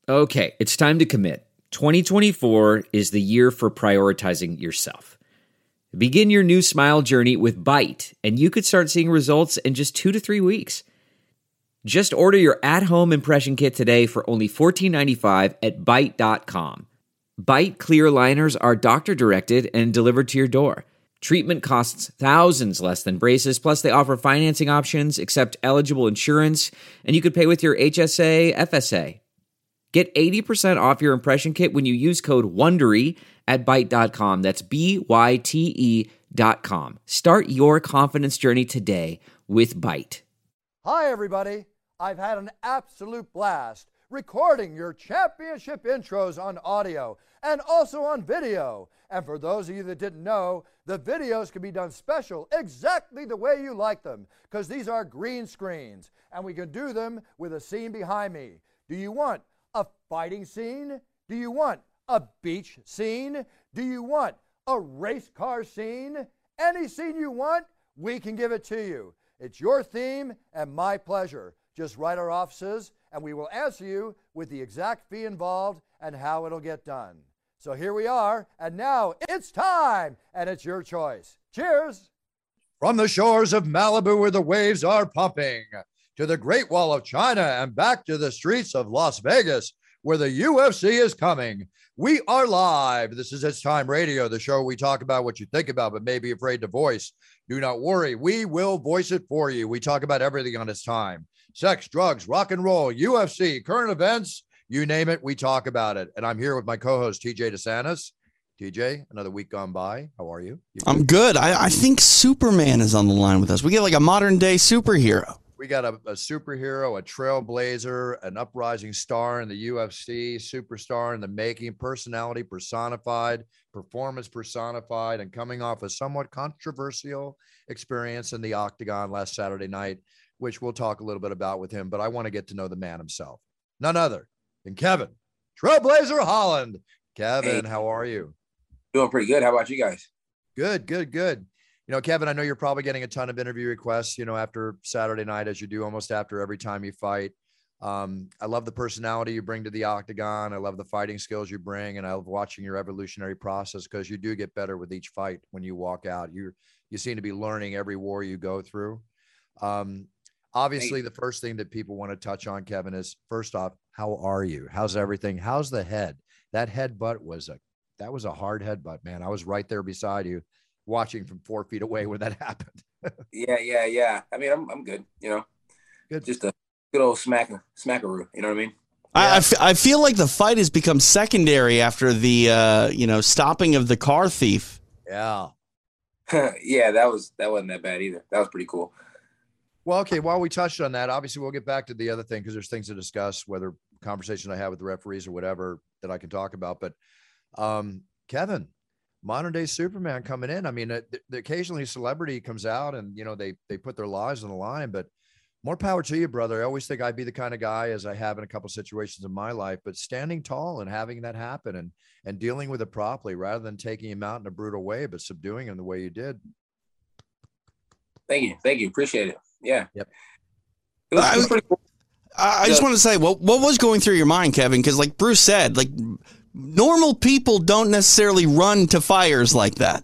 Okay, it's time to commit. 2024 is the year for prioritizing yourself. Begin your new smile journey with Byte, and you could start seeing results in just 2 to 3 weeks. Just order your at-home impression kit today for only $14.95 at Byte.com. Byte clear liners are doctor-directed and delivered to your door. Treatment costs thousands less than braces, plus they offer financing options, accept eligible insurance, and you could pay with your HSA, FSA. Get 80% off your impression kit when you use code WONDERY at Byte.com. That's BYTE.com. Start your confidence journey today with Byte. Hi, everybody. I've had an absolute blast recording your championship intros on audio and also on video. And for those of you that didn't know, the videos can be done special exactly the way you like them, because these are green screens and we can do them with a scene behind me. Do you want a fighting scene? Do you want a beach scene? Do you want a race car scene? Any scene you want, we can give it to you. It's your theme and my pleasure. Just write our offices and we will answer you with the exact fee involved and how it'll get done. So here we are, and now it's time, and it's your choice. Cheers! From the shores of Malibu where the waves are pumping, to the Great Wall of China and back to the streets of Las Vegas where the UFC is coming. We are live. This is It's Time Radio, the show we talk about what you think about but may be afraid to voice. Do not worry. We will voice it for you. We talk about everything on It's Time. Sex, drugs, rock and roll, UFC, current events, you name it, we talk about it. And I'm here with my co-host, TJ DeSantis. TJ, another week gone by. How are you? I'm good. I think Superman is on the line with us. We get like a modern day superhero. We got a superhero, a trailblazer, an uprising star in the UFC, superstar in the making, personality personified, performance personified, and coming off a somewhat controversial experience in the Octagon last Saturday night, which we'll talk a little bit about with him. But I want to get to know the man himself. None other than Kevin Trailblazer Holland. Kevin, how are you? Doing pretty good. How about you guys? Good. You know, Kevin, I know you're probably getting a ton of interview requests, you know, after Saturday night, as you do almost after every time you fight. I love the personality you bring to the Octagon. I love the fighting skills you bring, and I love watching your evolutionary process, because you do get better with each fight. When you walk out, you seem to be learning every war you go through. Obviously, the first thing that people want to touch on, Kevin, is first off, how are you? How's everything? How's the head? That headbutt was a hard headbutt, man. I was right there beside you, watching from 4 feet away when that happened. Yeah. I mean, I'm good. You know, good. Just a good old smackaroo. You know what I mean? Yeah. I feel like the fight has become secondary after the stopping of the car thief. Yeah. Yeah, that wasn't that bad either. That was pretty cool. Well, okay, while we touched on that, obviously we'll get back to the other thing, because there's things to discuss, whether conversations I have with the referees or whatever that I can talk about. But Kevin, modern day Superman coming in. I mean, occasionally a celebrity comes out and, you know, they put their lives on the line, but more power to you, brother. I always think I'd be the kind of guy, as I have in a couple of situations in my life, but standing tall and having that happen and dealing with it properly, rather than taking him out in a brutal way, but subduing him the way you did. Thank you. Appreciate it. Yeah. Yep. It was pretty cool. I just want to say, what was going through your mind, Kevin? Because like Bruce said, like normal people don't necessarily run to fires like that.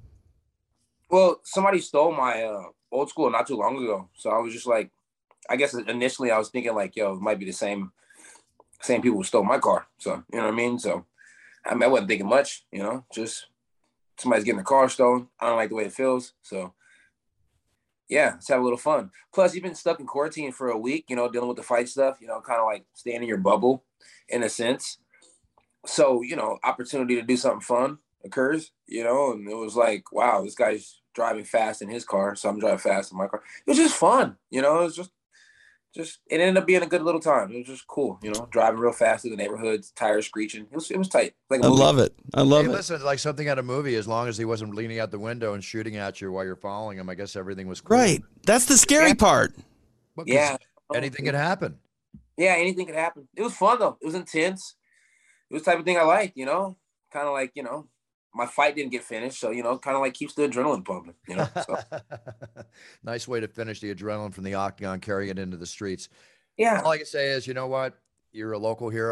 Well, somebody stole my old school not too long ago. So I was just like, I guess initially I was thinking like, yo, it might be the same people who stole my car. So, you know what I mean? So, I wasn't thinking much, you know, just somebody's getting their car stolen. I don't like the way it feels. So, yeah, let's have a little fun. Plus, you've been stuck in quarantine for a week, you know, dealing with the fight stuff, you know, kind of like staying in your bubble in a sense. So, you know, opportunity to do something fun occurs, you know, and it was like, wow, this guy's driving fast in his car, so I'm driving fast in my car. It was just fun, you know, it was just it ended up being a good little time. It was just cool, you know, driving real fast through the neighborhoods, tires screeching. It was tight. Like I love it. Hey, listen, like something out of a movie, as long as he wasn't leaning out the window and shooting at you while you're following him, I guess everything was cool. Right. That's the scary part. Well, yeah. Anything could happen. Yeah, anything could happen. It was fun, though. It was intense. It was the type of thing I liked, you know, kind of like, you know, my fight didn't get finished. So, you know, kind of like keeps the adrenaline pumping, you know. So. Nice way to finish the adrenaline from the Octagon, carrying it into the streets. Yeah. All I can say is, you know what? You're a local hero.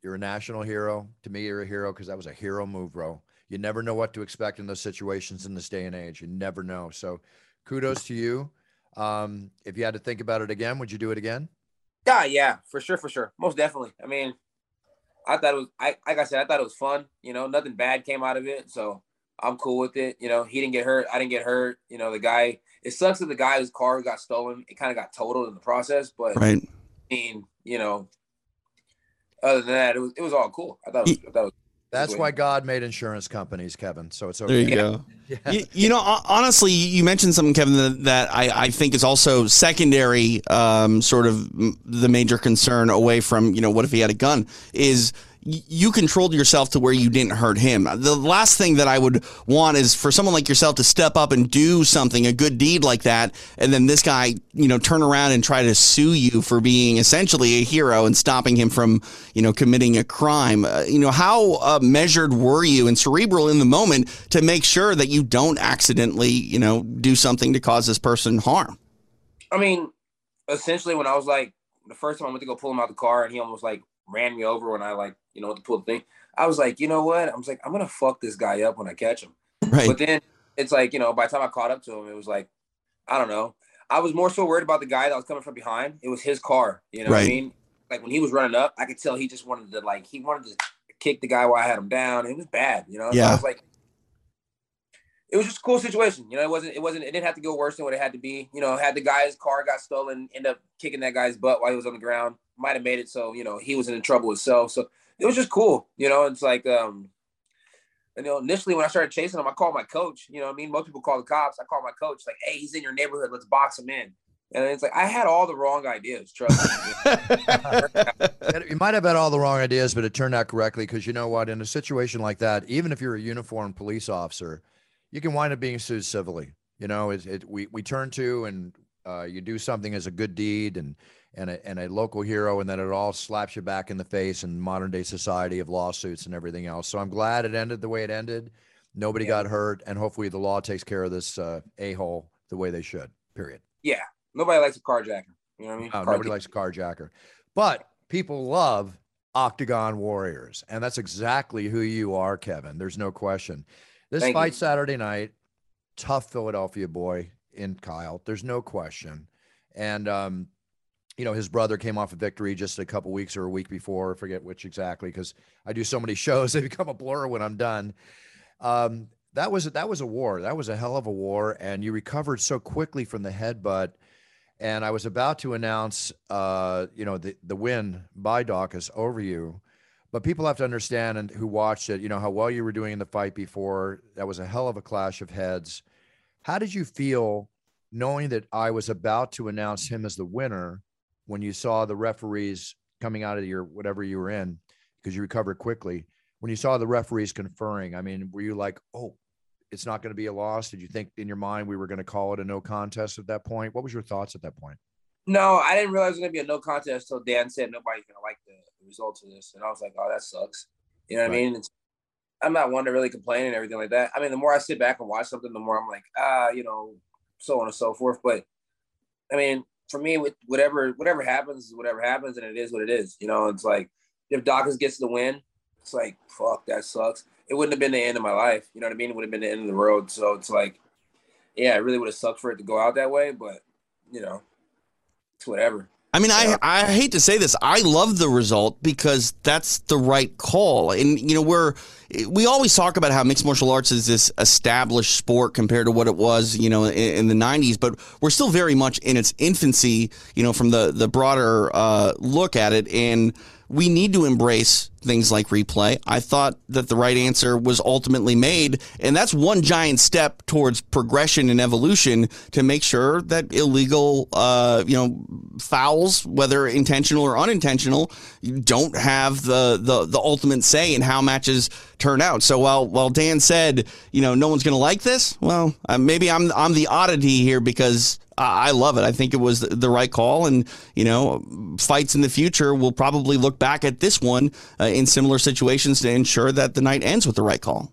You're a national hero. To me, you're a hero because that was a hero move, bro. You never know what to expect in those situations in this day and age. You never know. So kudos to you. If you had to think about it again, would you do it again? Yeah, for sure. Most definitely. I mean, I thought it was, like I said, I thought it was fun. You know, nothing bad came out of it. So I'm cool with it. You know, he didn't get hurt. I didn't get hurt. You know, the guy, it sucks that the guy whose car got stolen, it kind of got totaled in the process. But, Right. I mean, you know, other than that, it was all cool. I thought it was That's why God made insurance companies, Kevin. So it's okay. There you go. Yeah. You know, honestly, you mentioned something, Kevin, that I think is also secondary, sort of the major concern away from, you know, what if he had a gun, is you controlled yourself to where you didn't hurt him. The last thing that I would want is for someone like yourself to step up and do something, a good deed like that, and then this guy, you know, turn around and try to sue you for being essentially a hero and stopping him from, you know, committing a crime. You know, how measured were you and cerebral in the moment to make sure that you don't accidentally, you know, do something to cause this person harm? I mean, essentially when I was like, the first time I went to go pull him out the car and he almost like ran me over when I like, you know, to pull the thing, I was like, you know what? I was like, I'm going to fuck this guy up when I catch him. Right. But then it's like, you know, by the time I caught up to him, it was like, I don't know. I was more so worried about the guy that was coming from behind. It was his car. You know what I mean? Like when he was running up, I could tell he just wanted to he wanted to kick the guy while I had him down. It was bad, you know? Yeah. So I was like, it was just a cool situation. You know, it didn't have to go worse than what it had to be. You know, had the guy's car got stolen, end up kicking that guy's butt while he was on the ground, might have made it so, you know, he was in trouble himself. So it was just cool. You know, it's like, you know, initially when I started chasing him, I called my coach. You know what I mean? Most people call the cops. I called my coach, like, hey, he's in your neighborhood. Let's box him in. And it's like, I had all the wrong ideas. Trust me. You might have had all the wrong ideas, but it turned out correctly because you know what? In a situation like that, even if you're a uniformed police officer, you can wind up being sued civilly. You know, we turn to and you do something as a good deed and a local hero, and then it all slaps you back in the face in modern day society of lawsuits and everything else. So I'm glad it ended the way it ended. Nobody got hurt, and hopefully the law takes care of this a-hole the way they should, period. Yeah. Nobody likes a carjacker. You know what I mean? No, nobody likes a carjacker. But people love Octagon Warriors, and that's exactly who you are, Kevin. There's no question. This fight Saturday night, tough Philadelphia boy in Kyle. There's no question. And, you know, his brother came off a victory just a couple weeks or a week before. I forget which exactly because I do so many shows. They become a blur when I'm done. That was a war. That was a hell of a war. And you recovered so quickly from the headbutt. And I was about to announce, you know, the win by Daukaus over you. But people have to understand, and who watched it, you know, how well you were doing in the fight before. That was a hell of a clash of heads. How did you feel knowing that I was about to announce him as the winner when you saw the referees coming out of your whatever you were in, because you recovered quickly, when you saw the referees conferring? I mean, were you like, oh, it's not going to be a loss? Did you think in your mind we were going to call it a no contest at that point? What was your thoughts at that point? No, I didn't realize it was going to be a no contest until Dan said nobody's going to like the results of this. And I was like, oh, that sucks. You know what I mean? I'm not one to really complain and everything like that. I mean, the more I sit back and watch something, the more I'm like, you know, so on and so forth. But I mean, for me, with whatever happens is whatever happens, and it is what it is. You know, it's like if Daukaus gets the win, it's like, fuck, that sucks. It wouldn't have been the end of my life. You know what I mean? It would have been the end of the road. So it's like, yeah, it really would have sucked for it to go out that way. But, you know, it's whatever. I mean, I hate to say this. I love the result because that's the right call. And, you know, we always talk about how mixed martial arts is this established sport compared to what it was, you know, in the 90s. But we're still very much in its infancy, you know, from the broader look at it. And we need to embrace things like replay. I thought that the right answer was ultimately made, and that's one giant step towards progression and evolution to make sure that illegal, you know, fouls, whether intentional or unintentional, don't have the ultimate say in how matches turn out. So while Dan said, you know, no one's going to like this, well, maybe I'm the oddity here because I love it. I think it was the right call, and you know, fights in the future will probably look back at this one in similar situations to ensure that the night ends with the right call.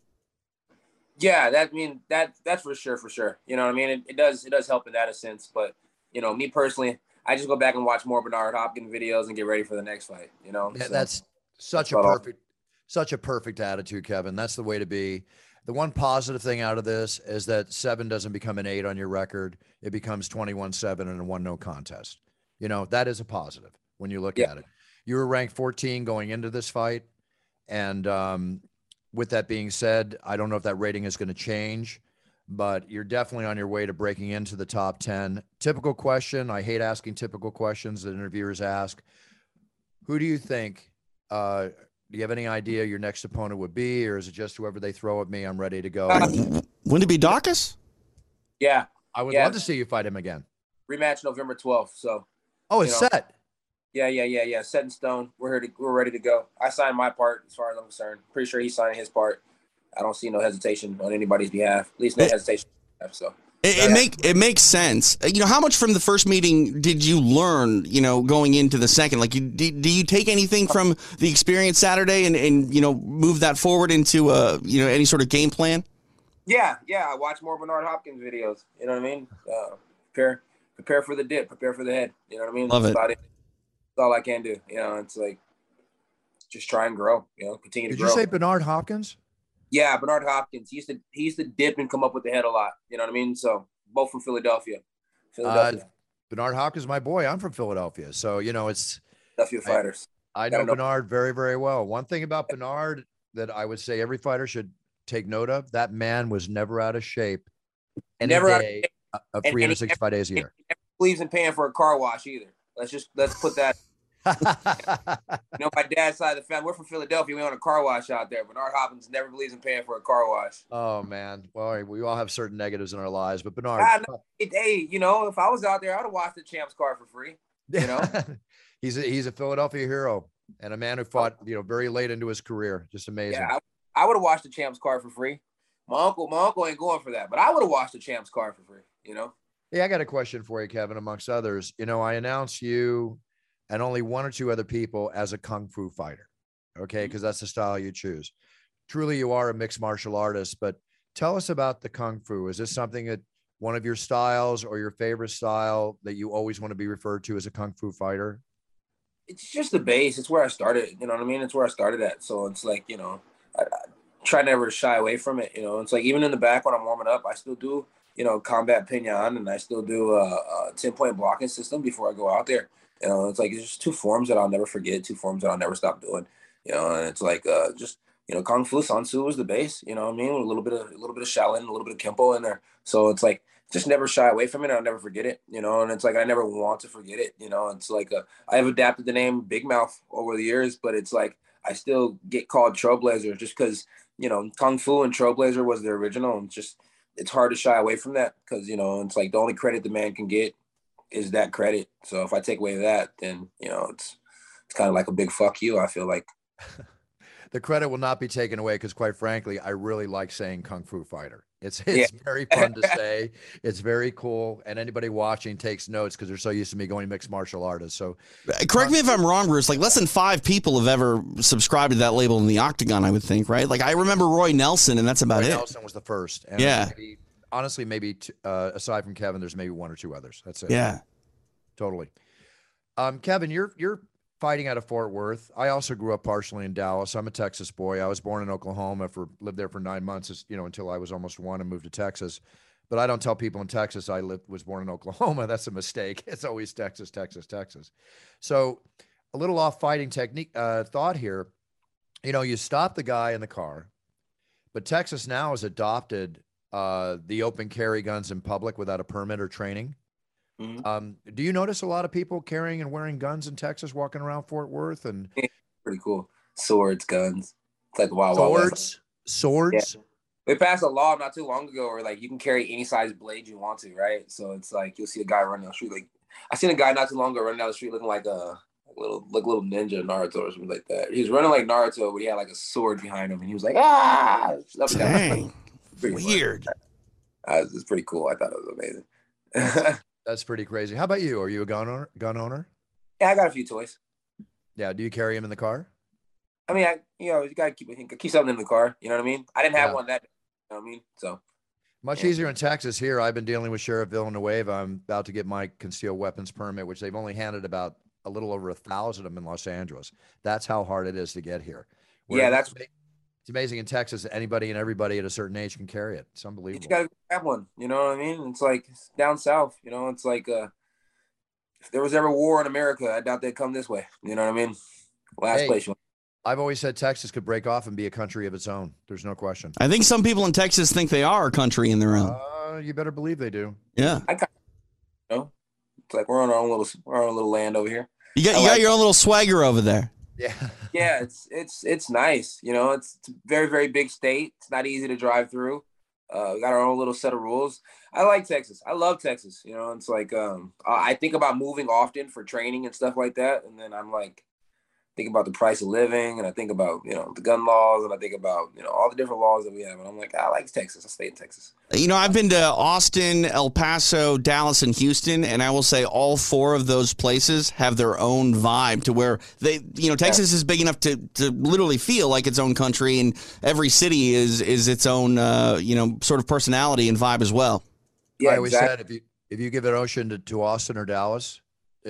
Yeah, that's for sure. You know what I mean? It does help in that sense. But you know, me personally, I just go back and watch more Bernard Hopkins videos and get ready for the next fight. You know, yeah, so. Such a perfect attitude, Kevin. That's the way to be. The one positive thing out of this is that 7 doesn't become an 8 on your record. It becomes 21-7 and a 1-no contest. You know, that is a positive when you look at it. You were ranked 14 going into this fight. And with that being said, I don't know if that rating is going to change, but you're definitely on your way to breaking into the top 10. Typical question. I hate asking typical questions that interviewers ask. Who do you think, do you have any idea your next opponent would be, or is it just whoever they throw at me, I'm ready to go? Wouldn't it be Dawkins? Yeah. I would love to see you fight him again. Rematch November 12th. So. Oh, it's set. Yeah. Set in stone. We're ready to go. I signed my part as far as I'm concerned. Pretty sure he's signing his part. I don't see no hesitation on anybody's behalf. At least no hesitation. So. It makes sense. You know, how much from the first meeting did you learn, you know, going into the second? Like, do you take anything from the experience Saturday and you know, move that forward into, you know, any sort of game plan? Yeah. I watch more Bernard Hopkins videos. You know what I mean? Prepare for the dip. Prepare for the head. You know what I mean? Love it. That's all I can do. You know, it's like, just try and grow, you know, continue to grow. Did you say Bernard Hopkins? Yeah, Bernard Hopkins. He used to dip and come up with the head a lot. You know what I mean? So both from Philadelphia. Bernard Hopkins, my boy. I'm from Philadelphia. So, you know, it's Philadelphia fighters. I know Bernard very, very well. One thing about Bernard that I would say every fighter should take note of, that man was never out of shape any day of 365 days a year. He never believes in paying for a car wash either. Let's put that. You know, my dad's side of the family, we're from Philadelphia. We own a car wash out there. Bernard Hopkins never believes in paying for a car wash. Oh man, well, we all have certain negatives in our lives, but Bernard, hey, you know, if I was out there, I'd have washed the champ's car for free. You know, he's a Philadelphia hero and a man who fought, you know, very late into his career. Just amazing. Yeah, I would have washed the champ's car for free. My uncle ain't going for that, but I would have washed the champ's car for free. You know. Yeah, I got a question for you, Kevin. Amongst others, you know, I announced you and only 1 or 2 other people as a kung fu fighter. Okay. Because that's the style you choose. Truly, you are a mixed martial artist, but tell us about the kung fu. Is this something that one of your styles or your favorite style that you always want to be referred to as a kung fu fighter? It's just the base. It's where I started. You know what I mean? It's where I started at. So it's like, you know, I try never to shy away from it. You know, it's like even in the back when I'm warming up, I still do, you know, combat pinyon, and I still do a 10-point blocking system before I go out there. You know, it's like, it's just 2 forms that I'll never forget, 2 forms that I'll never stop doing. You know, and it's like just, you know, Kung Fu Sun Tzu was the base, you know what I mean? With a little bit of Shaolin, a little bit of Kempo in there. So it's like, just never shy away from it. I'll never forget it, you know, and it's like, I never want to forget it. You know, it's like, I have adapted the name Big Mouth over the years, but it's like, I still get called Trailblazer just because, you know, Kung Fu and Trailblazer was the original. And just, it's hard to shy away from that because, you know, it's like the only credit the man can get is that credit. So if I take away that, then, you know, it's kind of like a big fuck you, I feel like. The credit will not be taken away because, quite frankly, I really like saying Kung Fu Fighter. It's very fun to say. It's very cool. And anybody watching takes notes because they're so used to me going mixed martial artist. So correct me if I'm wrong, Bruce, like less than 5 people have ever subscribed to that label in the Octagon, I would think, right? Like I remember Roy Nelson, and that's about it. Roy Nelson was the first. And yeah. Honestly, maybe aside from Kevin, there's maybe 1 or 2 others. That's it. Yeah. Totally. Kevin, you're fighting out of Fort Worth. I also grew up partially in Dallas. I'm a Texas boy. I was born in Oklahoma, lived there for 9 months, you know, until I was almost 1 and moved to Texas. But I don't tell people in Texas was born in Oklahoma. That's a mistake. It's always Texas, Texas, Texas. So a little off fighting technique thought here. You know, you stop the guy in the car, but Texas now has adopted the open carry guns in public without a permit or training. Mm-hmm. Do you notice a lot of people carrying and wearing guns in Texas, walking around Fort Worth? And pretty cool. Swords, guns. It's like wow, swords. Yeah. They passed a law not too long ago where like you can carry any size blade you want to, right? So it's like you'll see a guy running down the street. Like I seen a guy not too long ago running down the street looking like a little ninja Naruto or something like that. He was running like Naruto, but he had like a sword behind him, and he was like, ah! Dang. Weird. It's pretty cool. I thought it was amazing. That's pretty crazy. How about you? Are you a gun owner? Yeah, I got a few toys. Yeah. Do you carry them in the car? I mean, you gotta keep something in the car. You know what I mean? I didn't have one that day, you know what I mean? So much easier in Texas. Here, I've been dealing with Sheriff Villanueva. I'm about to get my concealed weapons permit, which they've only handed about a little over 1,000 of them in Los Angeles. That's how hard it is to get here. Yeah, It's amazing in Texas that anybody and everybody at a certain age can carry it. It's you unbelievable. just gotta have one. You know what I mean? It's like down south. You know, it's like if there was ever war in America, I doubt they'd come this way. You know what I mean? Last Hey, place. I've always said Texas could break off and be a country of its own. There's no question. I think some people in Texas think they are a country in their own. You better believe they do. Yeah. You know, it's like we're on our own little land over here. You got your own little swagger over there. Yeah. Yeah, it's nice. You know, it's a very, very big state. It's not easy to drive through. We got our own little set of rules. I like Texas. I love Texas. You know, it's like I think about moving often for training and stuff like that. And then I'm like, think about the price of living, and I think about, you know, the gun laws, and I think about, you know, all the different laws that we have. And I'm like, I like Texas. I stay in Texas. You know, I've been to Austin, El Paso, Dallas, and Houston, and I will say all four of those places have their own vibe to where they, you know, Texas is big enough to literally feel like its own country, and every city is its own, you know, sort of personality and vibe as well. Yeah, I always said if you give an ocean to Austin or Dallas, they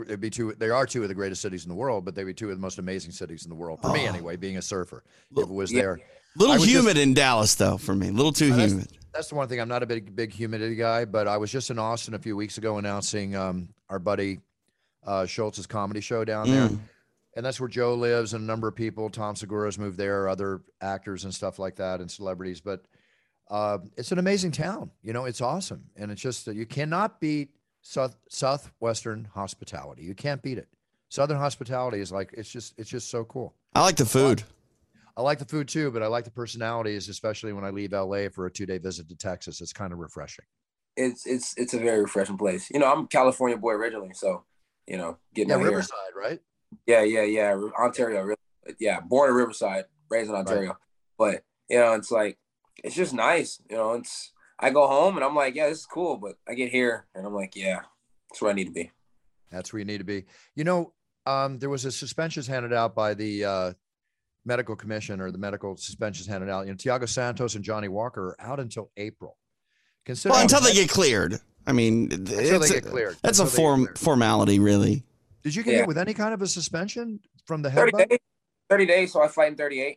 are two of the greatest cities in the world, but they'd be two of the most amazing cities in the world. For me, anyway, being a surfer, if it was there. Little humid in Dallas, though, for me. A little too humid. That's the one thing. I'm not a big humidity guy, but I was just in Austin a few weeks ago announcing our buddy Schultz's comedy show down there. And that's where Joe lives and a number of people. Tom Segura's moved there, other actors and stuff like that, and celebrities. But it's an amazing town. You know, it's awesome. And it's just that you cannot beat Southwestern hospitality. You can't beat it. Southern hospitality is like, it's just so cool. I like the food. I like the food too, but I like the personalities, especially when I leave LA for a 2-day visit to Texas. It's kind of refreshing. It's a very refreshing place. You know, I'm a California boy originally, so, you know, getting out Riverside, right? Yeah. Ontario, really. Yeah, born in Riverside, raised in Ontario. Right. But, you know, it's like, it's just nice. You know, I go home and I'm like, yeah, this is cool. But I get here and I'm like, yeah, that's where I need to be. That's where you need to be. You know, there was a suspensions handed out by the medical commission, or the medical suspensions handed out. You know, Thiago Santos and Johnny Walker are out until April. Until they get cleared. I mean, that's a formality, really. Did you get hit with any kind of a suspension from the head? 30 days, so I fight in 38.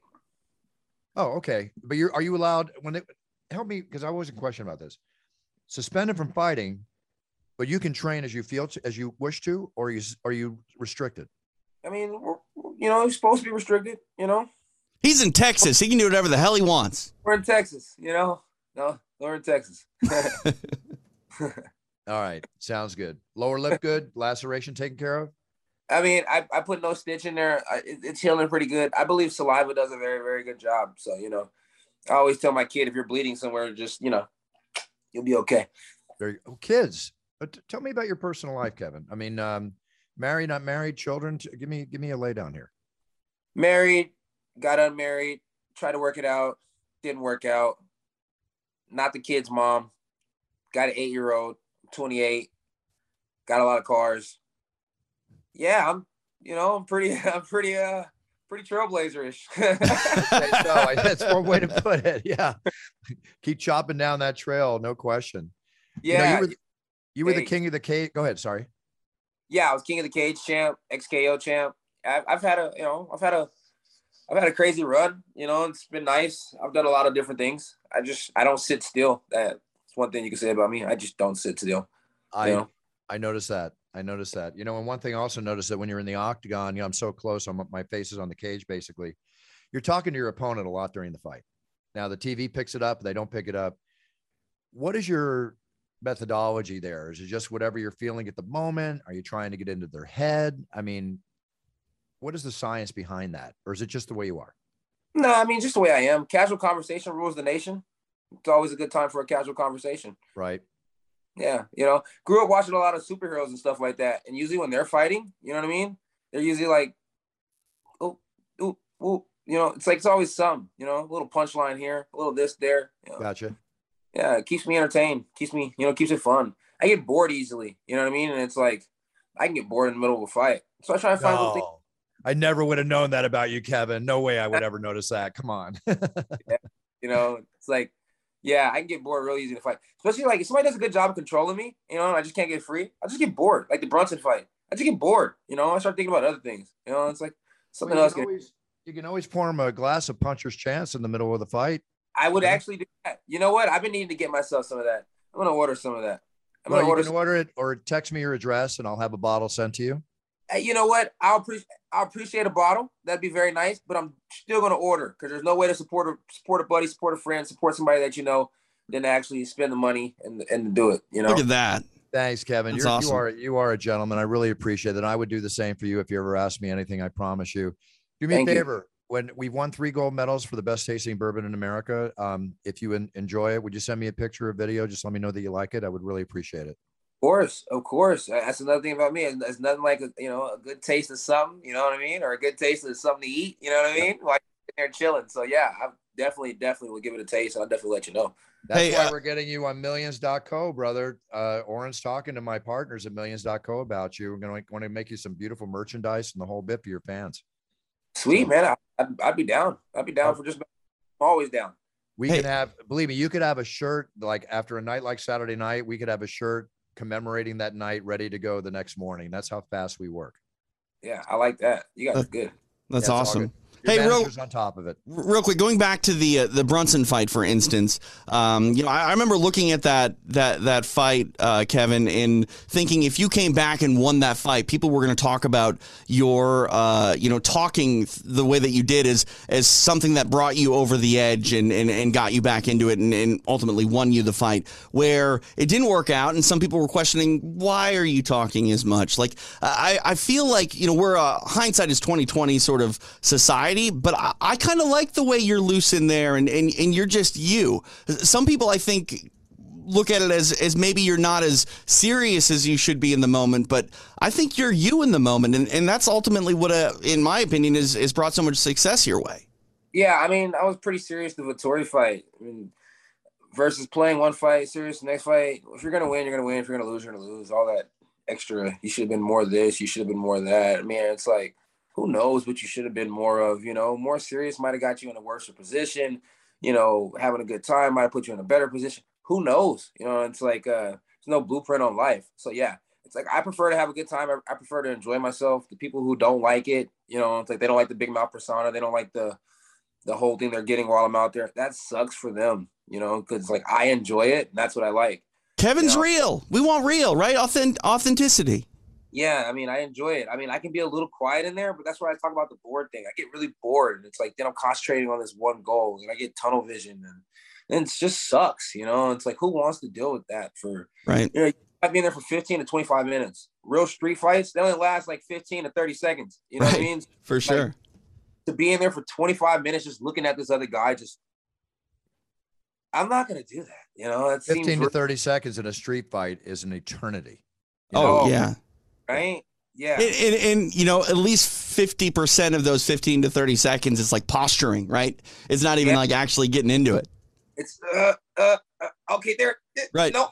Oh, okay. But are you allowed help me, because I was in question about this. Suspended from fighting, but you can train as you wish to, or are you restricted? I mean, you know, he's supposed to be restricted, you know? He's in Texas. He can do whatever the hell he wants. We're in Texas, you know? No, we're in Texas. All right. Sounds good. Lower lip good? Laceration taken care of? I mean, I put no stitch in there. It's healing pretty good. I believe saliva does a very, very good job. So, you know, I always tell my kid, if you're bleeding somewhere, just, you know, you'll be okay. Kids, but tell me about your personal life, Kevin. I mean, married, not married, children. Give me a lay down here. Married, got unmarried, tried to work it out, didn't work out. Not the kid's mom. Got an 8-year-old, 28. Got a lot of cars. Yeah, I'm pretty trailblazer-ish. That's one way to put it. Yeah. Keep chopping down that trail, no question. Yeah. You were the king of the cage. Go ahead, sorry. Yeah, I was king of the cage champ, XKO champ. I've had a crazy run, you know, it's been nice. I've done a lot of different things. I don't sit still. That's one thing you can say about me. I just don't sit still. I noticed that. You know, and one thing I also noticed that when you're in the octagon, you know, I'm so close, my face is on the cage, basically. You're talking to your opponent a lot during the fight. Now the TV picks it up, they don't pick it up. What is your methodology there? Is it just whatever you're feeling at the moment? Are you trying to get into their head? I mean, what is the science behind that? Or is it just the way you are? No, I mean, just the way I am. Casual conversation rules the nation. It's always a good time for a casual conversation. Right. Yeah. You know, grew up watching a lot of superheroes and stuff like that. And usually when they're fighting, you know what I mean? They're usually like, oh, you know, it's always some, you know, a little punchline here, a little this there. You know? Gotcha. Yeah. It keeps me entertained. Keeps it fun. I get bored easily. You know what I mean? And it's like, I can get bored in the middle of a fight. So I try to find little things. I never would have known that about you, Kevin. No way I would ever notice that. Come on. Yeah. You know, it's like, yeah, I can get bored really easy to fight. Especially like if somebody does a good job of controlling me, you know, and I just can't get free, I'll just get bored. Like the Brunson fight. I just get bored. I start thinking about other things. It's like something else. You can always pour him a glass of Puncher's Chance in the middle of the fight. I would actually do that. You know what? I've been needing to get myself some of that. I'm gonna order some of that. You can order it or text me your address and I'll have a bottle sent to you. Hey, you know what? I'll appreciate a bottle. That'd be very nice. But I'm still gonna order because there's no way to support a buddy, support a friend, support somebody that than to actually spend the money and do it. Look at that. Thanks, Kevin. That's awesome. You are a gentleman. I really appreciate it. And I would do the same for you if you ever asked me anything. I promise you. Do me a favor. When we've won 3 gold medals for the best tasting bourbon in America, if you enjoy it, would you send me a picture or video? Just let me know that you like it. I would really appreciate it. Of course. That's another thing about me. It's nothing like a good taste of something. You know what I mean? Or a good taste of something to eat. You know what I mean? Like they're chilling. So yeah, I definitely will give it a taste. I'll definitely let you know. That's why we're getting you on millions.co, brother. Oren's talking to my partners at millions.co about you. We're going to make you some beautiful merchandise and the whole bit for your fans. Sweet, man. I'd be down. I'd be down for I'm always down. We can have, believe me, you could have a shirt like after a night like Saturday night, we could have a shirt commemorating that night ready to go the next morning. That's how fast we work. Yeah, I like that. You guys are good. That's awesome. Hey, on top of it. Real quick, going back to the Brunson fight, for instance, I remember looking at that fight, Kevin, and thinking if you came back and won that fight, people were going to talk about your, talking the way that you did as something that brought you over the edge and got you back into it and ultimately won you the fight. Where it didn't work out, and some people were questioning, why are you talking as much? Like I feel like we're a hindsight is 20/20 sort of society. But I kind of like the way you're loose in there and you're just you. Some people, I think, look at it as maybe you're not as serious as you should be in the moment, but I think you're you in the moment. And that's ultimately what, in my opinion, is brought so much success your way. Yeah, I mean, I was pretty serious the Vettori fight. I mean, versus playing one fight, serious the next fight. If you're going to win, you're going to win. If you're going to lose, you're going to lose. All that extra, you should have been more of this, you should have been more of that. I mean, it's like, who knows what you should have been more of, more serious might have got you in a worse position, having a good time might have put you in a better position. Who knows? It's like, there's no blueprint on life. So yeah, it's like, I prefer to have a good time. I prefer to enjoy myself. The people who don't like it, it's like, they don't like the big mouth persona. They don't like the whole thing they're getting while I'm out there. That sucks for them, cause like I enjoy it. And that's what I like. Kevin's real. We want real, right? Authenticity. Yeah, I mean, I enjoy it. I mean, I can be a little quiet in there, but that's why I talk about the bored thing. I get really bored. And it's like, then I'm concentrating on this one goal and I get tunnel vision and it just sucks, It's like, who wants to deal with that for, right? I've been there for 15 to 25 minutes. Real street fights, they only last like 15 to 30 seconds. You know what I mean? For sure. To be in there for 25 minutes, just looking at this other guy, I'm not going to do that. It 15 to 30 seconds in a street fight is an eternity. Yeah. Right? Yeah. And at least 50% of those 15 to 30 seconds is like posturing, right? It's not even like actually getting into it. It's okay there. Right. No.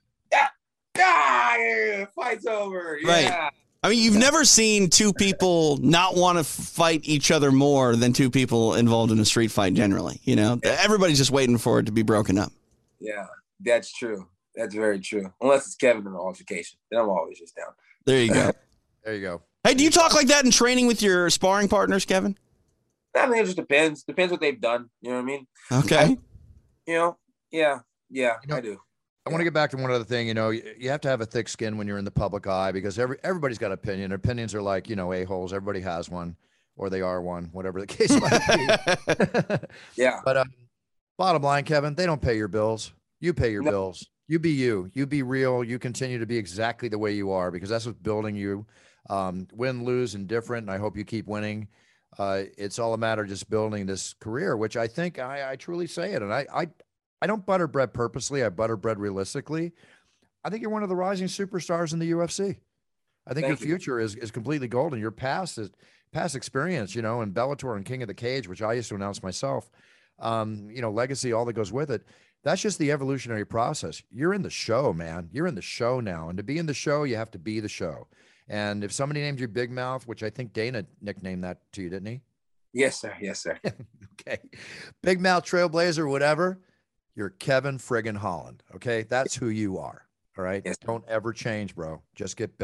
Fight's over. Right. Yeah. I mean, you've never seen two people not want to fight each other more than two people involved in a street fight generally, Everybody's just waiting for it to be broken up. Yeah, that's true. That's very true. Unless it's Kevin in an altercation. Then I'm always just down. There you go. There you go. Hey, do you talk like that in training with your sparring partners, Kevin? I mean, it just depends. Depends what they've done. You know what I mean? Okay. Yeah, I do. I want to get back to one other thing. You have to have a thick skin when you're in the public eye because everybody's got opinion. Opinions are like, a-holes. Everybody has one or they are one, whatever the case might be. Yeah. But bottom line, Kevin, they don't pay your bills. You pay your bills. You be you. You be real. You continue to be exactly the way you are because that's what's building you. Win, lose, indifferent, and I hope you keep winning. It's all a matter of just building this career, which I think I truly say it. And I don't butter bread purposely. I butter bread realistically. I think you're one of the rising superstars in the UFC. I think your future is completely golden. Your past experience, in Bellator and King of the Cage, which I used to announce myself, legacy, all that goes with it. That's just the evolutionary process. You're in the show, man. You're in the show now. And to be in the show, you have to be the show. And if somebody named you Big Mouth, which I think Dana nicknamed that to you, didn't he? Yes, sir. Yes, sir. Okay. Big Mouth, Trailblazer, whatever. You're Kevin friggin' Holland. Okay. That's who you are. All right. Yes. Don't ever change, bro. Just get better.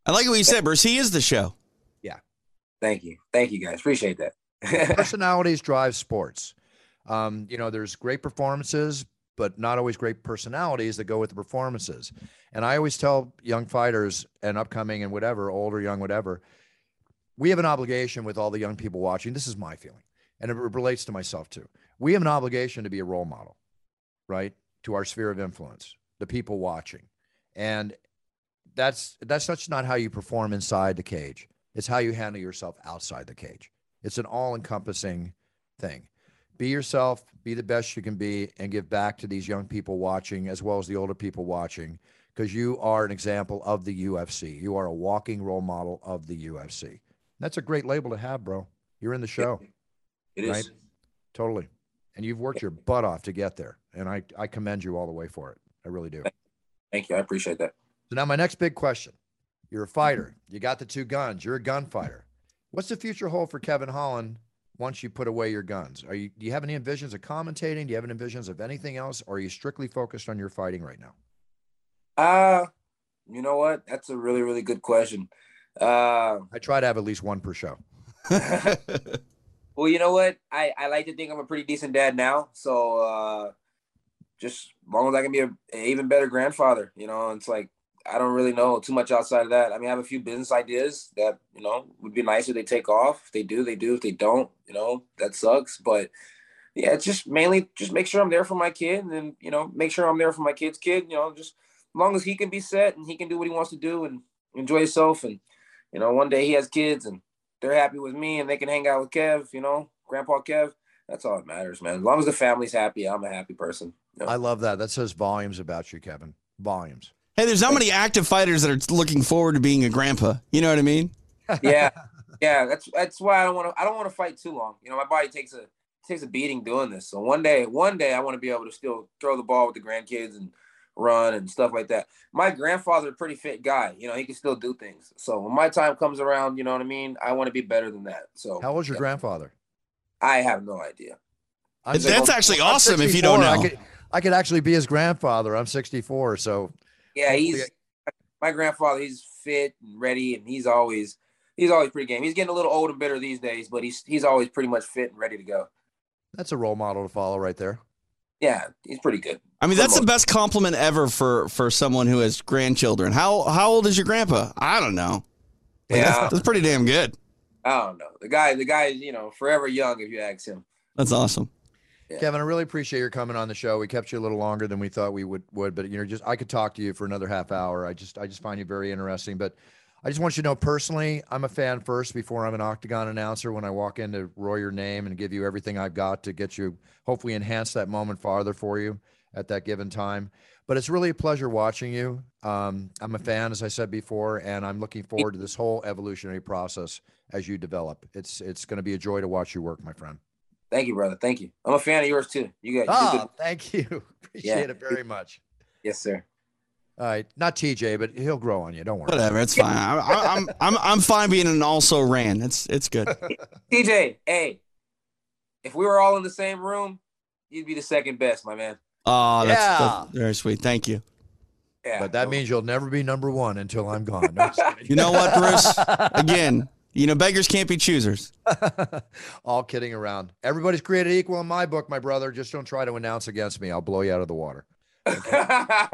I like what you said, Bruce. He is the show. Thank you, guys. Appreciate that. Personalities drive sports. There's great performances, but not always great personalities that go with the performances. And I always tell young fighters and upcoming and whatever, old or young, whatever, we have an obligation with all the young people watching. This is my feeling, and it relates to myself too. We have an obligation to be a role model, right? To our sphere of influence, the people watching. And that's such not how you perform inside the cage. It's how you handle yourself outside the cage. It's an all-encompassing thing. Be yourself, be the best you can be, and give back to these young people watching as well as the older people watching, because you are an example of the UFC. You are a walking role model of the UFC. That's a great label to have, bro. You're in the show. It right? is. Totally. And you've worked your butt off to get there. And I commend you all the way for it. I really do. Thank you. I appreciate that. So now my next big question. You're a fighter. You got the 2 guns. You're a gunfighter. What's the future hold for Kevin Holland once you put away your guns? Do you have any envisions of commentating? Do you have any envisions of anything else? Or are you strictly focused on your fighting right now? You know what? That's a really, really good question. I try to have at least one per show. Well, you know what? I like to think I'm a pretty decent dad now. So just as long as I can be an even better grandfather, it's like, I don't really know too much outside of that. I mean, I have a few business ideas that, would be nice if they take off. If they do, they do. If they don't, that sucks. But yeah, it's just mainly just make sure I'm there for my kid, and then, make sure I'm there for my kid's kid, just as long as he can be set and he can do what he wants to do and enjoy himself. And, one day he has kids and they're happy with me and they can hang out with Kev, Grandpa Kev. That's all that matters, man. As long as the family's happy, I'm a happy person. I love that. That says volumes about you, Kevin. Volumes. Hey, there's not many active fighters that are looking forward to being a grandpa. You know what I mean? Yeah. That's why I don't want to fight too long. My body takes a beating doing this. So one day I want to be able to still throw the ball with the grandkids and run and stuff like that. My grandfather's a pretty fit guy. He can still do things. So when my time comes around, you know what I mean? I want to be better than that. So how old's your grandfather? I have no idea. That's actually awesome if you don't know. I could actually be his grandfather. I'm 64, so yeah, my grandfather. He's fit and ready, and he's always pretty game. He's getting a little old and bitter these days, but he's always pretty much fit and ready to go. That's a role model to follow right there. Yeah, he's pretty good. I mean, that's the best compliment ever for someone who has grandchildren. How old is your grandpa? I don't know. Yeah, that's pretty damn good. I don't know. The guy is, forever young if you ask him. That's awesome. Yeah. Kevin, I really appreciate your coming on the show. We kept you a little longer than we thought we would, but I could talk to you for another half hour. I just find you very interesting. But I just want you to know personally, I'm a fan first before I'm an Octagon announcer. When I walk in to roar your name and give you everything I've got to get you, hopefully enhance that moment farther for you at that given time. But it's really a pleasure watching you. I'm a fan, as I said before, and I'm looking forward to this whole evolutionary process as you develop. It's going to be a joy to watch you work, my friend. Thank you, brother. Thank you. I'm a fan of yours too. You good. Thank you. Appreciate it very much. Yes, sir. All right, not TJ, but he'll grow on you. Don't worry. Whatever, it's fine. I'm fine being an also ran. It's good. TJ, hey, if we were all in the same room, you'd be the second best, my man. Oh, that's very sweet. Thank you. Yeah, but that means you'll never be number one until I'm gone. No, you know what, Bruce? Again, beggars can't be choosers. All kidding around. Everybody's created equal in my book, my brother. Just don't try to announce against me. I'll blow you out of the water. Okay.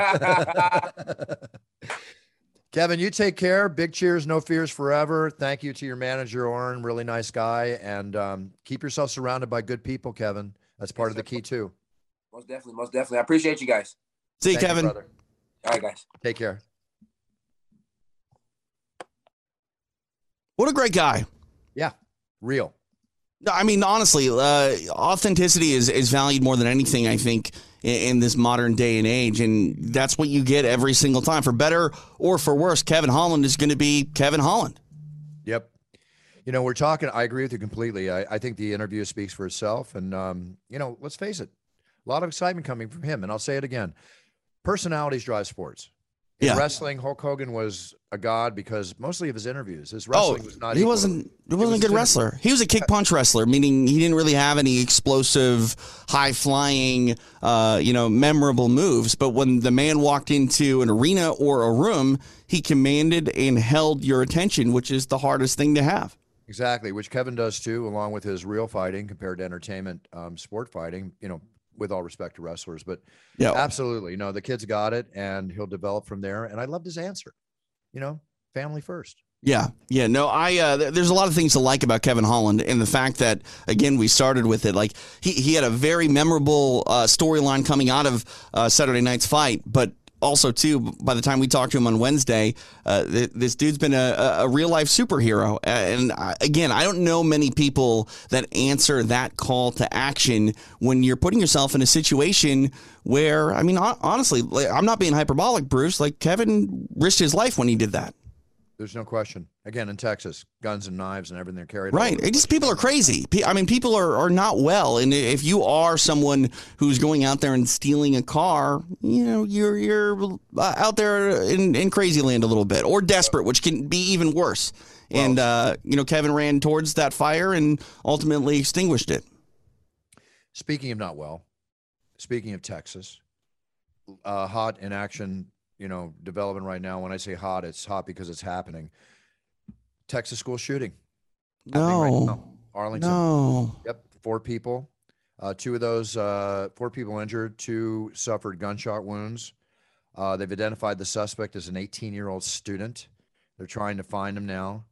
Kevin, you take care. Big cheers, no fears forever. Thank you to your manager, Oren. Really nice guy. And keep yourself surrounded by good people, Kevin. That's part of the key, too. Most definitely. I appreciate you guys. See you, Kevin. Brother. All right, guys. Take care. What a great guy. Yeah, real. I mean, honestly, authenticity is valued more than anything, I think, in this modern day and age. And that's what you get every single time. For better or for worse, Kevin Holland is going to be Kevin Holland. Yep. We're talking, I agree with you completely. I think the interview speaks for itself. And, let's face it, a lot of excitement coming from him. And I'll say it again. Personalities drive sports. In wrestling, Hulk Hogan was a god because mostly of his interviews. His wrestling was not. He wasn't a good wrestler. He was a kick punch wrestler, meaning he didn't really have any explosive, high flying, memorable moves. But when the man walked into an arena or a room, he commanded and held your attention, which is the hardest thing to have. Exactly, which Kevin does too, along with his real fighting compared to entertainment, sport fighting, with all respect to wrestlers. But yeah, absolutely, the kid's got it, and he'll develop from there. And I loved his answer, family first. Yeah. No, there's a lot of things to like about Kevin Holland, and the fact that, again, we started with it. Like, he had a very memorable storyline coming out of Saturday night's fight, but also, too, by the time we talked to him on Wednesday, this dude's been a real-life superhero. And, again, I don't know many people that answer that call to action when you're putting yourself in a situation where, I mean, honestly, I'm not being hyperbolic, Bruce. Like, Kevin risked his life when he did that. There's no question. Again, in Texas, guns and knives and everything they're carried. Right. It just, people are crazy. I mean, people are not well. And if you are someone who's going out there and stealing a car, you're out there in crazy land a little bit, or desperate, which can be even worse. Well, and, Kevin ran towards that fire and ultimately extinguished it. Speaking of not well, speaking of Texas, hot in action, developing right now. When I say hot, it's hot because it's happening. Texas school shooting. No. Right now. Arlington. No. Yep. 4 people. 2 of those, 4 people injured. 2 suffered gunshot wounds. They've identified the suspect as an 18-year-old student. They're trying to find him now.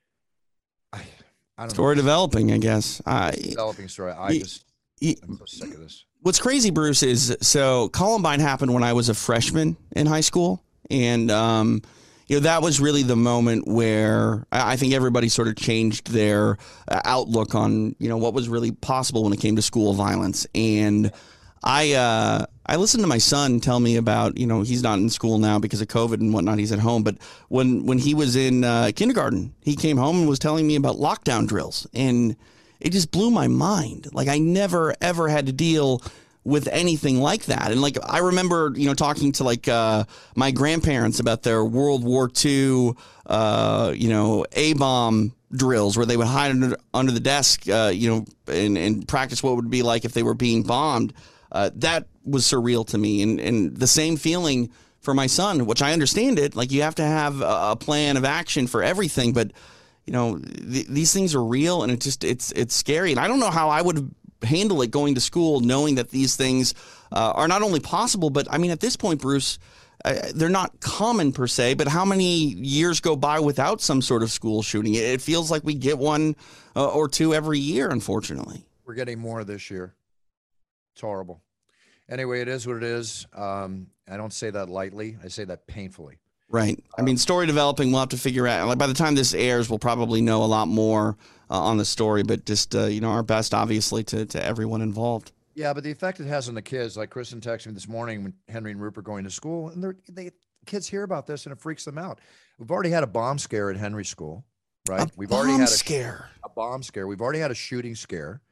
I don't Story know. Developing, I guess. Developing story. I'm so sick of this. What's crazy, Bruce, is so Columbine happened when I was a freshman in high school. And, that was really the moment where I think everybody sort of changed their outlook on, what was really possible when it came to school violence. And I listened to my son tell me about, he's not in school now because of COVID and whatnot. He's at home. But when he was in kindergarten, he came home and was telling me about lockdown drills. And it just blew my mind. Like, I never, ever had to deal with anything like that. And like, I remember, talking to like my grandparents about their World War II, A-bomb drills where they would hide under the desk, and practice what it would be like if they were being bombed. That was surreal to me. And the same feeling for my son, which I understand it. Like, you have to have a plan of action for everything, but these things are real, and it's scary. And I don't know how I would handle it going to school, knowing that these things are not only possible, but I mean, at this point, Bruce, they're not common per se, but how many years go by without some sort of school shooting? It feels like we get one or 2 every year, unfortunately. We're getting more this year. It's horrible. Anyway, it is what it is. I don't say that lightly. I say that painfully. Right. I mean, Story Developing, we'll have to figure out. Like, by the time this airs, we'll probably know a lot more on the story. But just, our best, obviously, to everyone involved. Yeah, but the effect it has on the kids, like Kristen texted me this morning when Henry and Rupert going to school, and kids hear about this and it freaks them out. We've already had a bomb scare at Henry School, right? We've already had a bomb scare. We've already had a shooting scare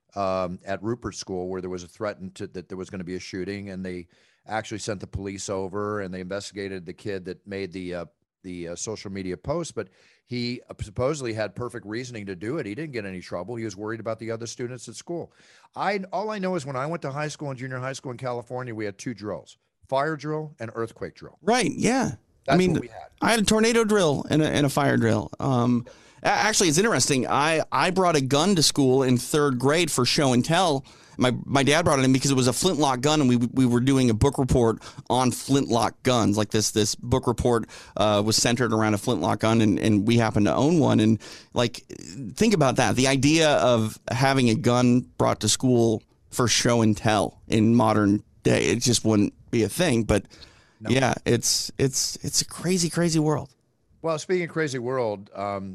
at Rupert School where there was a threat that there was going to be a shooting, and they actually sent the police over and they investigated the kid that made the social media post, but he supposedly had perfect reasoning to do it. He didn't get any trouble. He was worried about the other students at school. All I know is when I went to high school and junior high school in California, we had 2 drills: fire drill and earthquake drill. Right. Yeah. That's what we had. I had a tornado drill and a fire drill. Actually, it's interesting. I brought a gun to school in 3rd grade for show and tell. My dad brought it in because it was a flintlock gun, and we were doing a book report on flintlock guns. Like, this book report was centered around a flintlock gun, and we happened to own one. And like, think about that. The idea of having a gun brought to school for show and tell in modern day, it just wouldn't be a thing. But no. Yeah, it's a crazy, crazy world. Well, speaking of crazy world,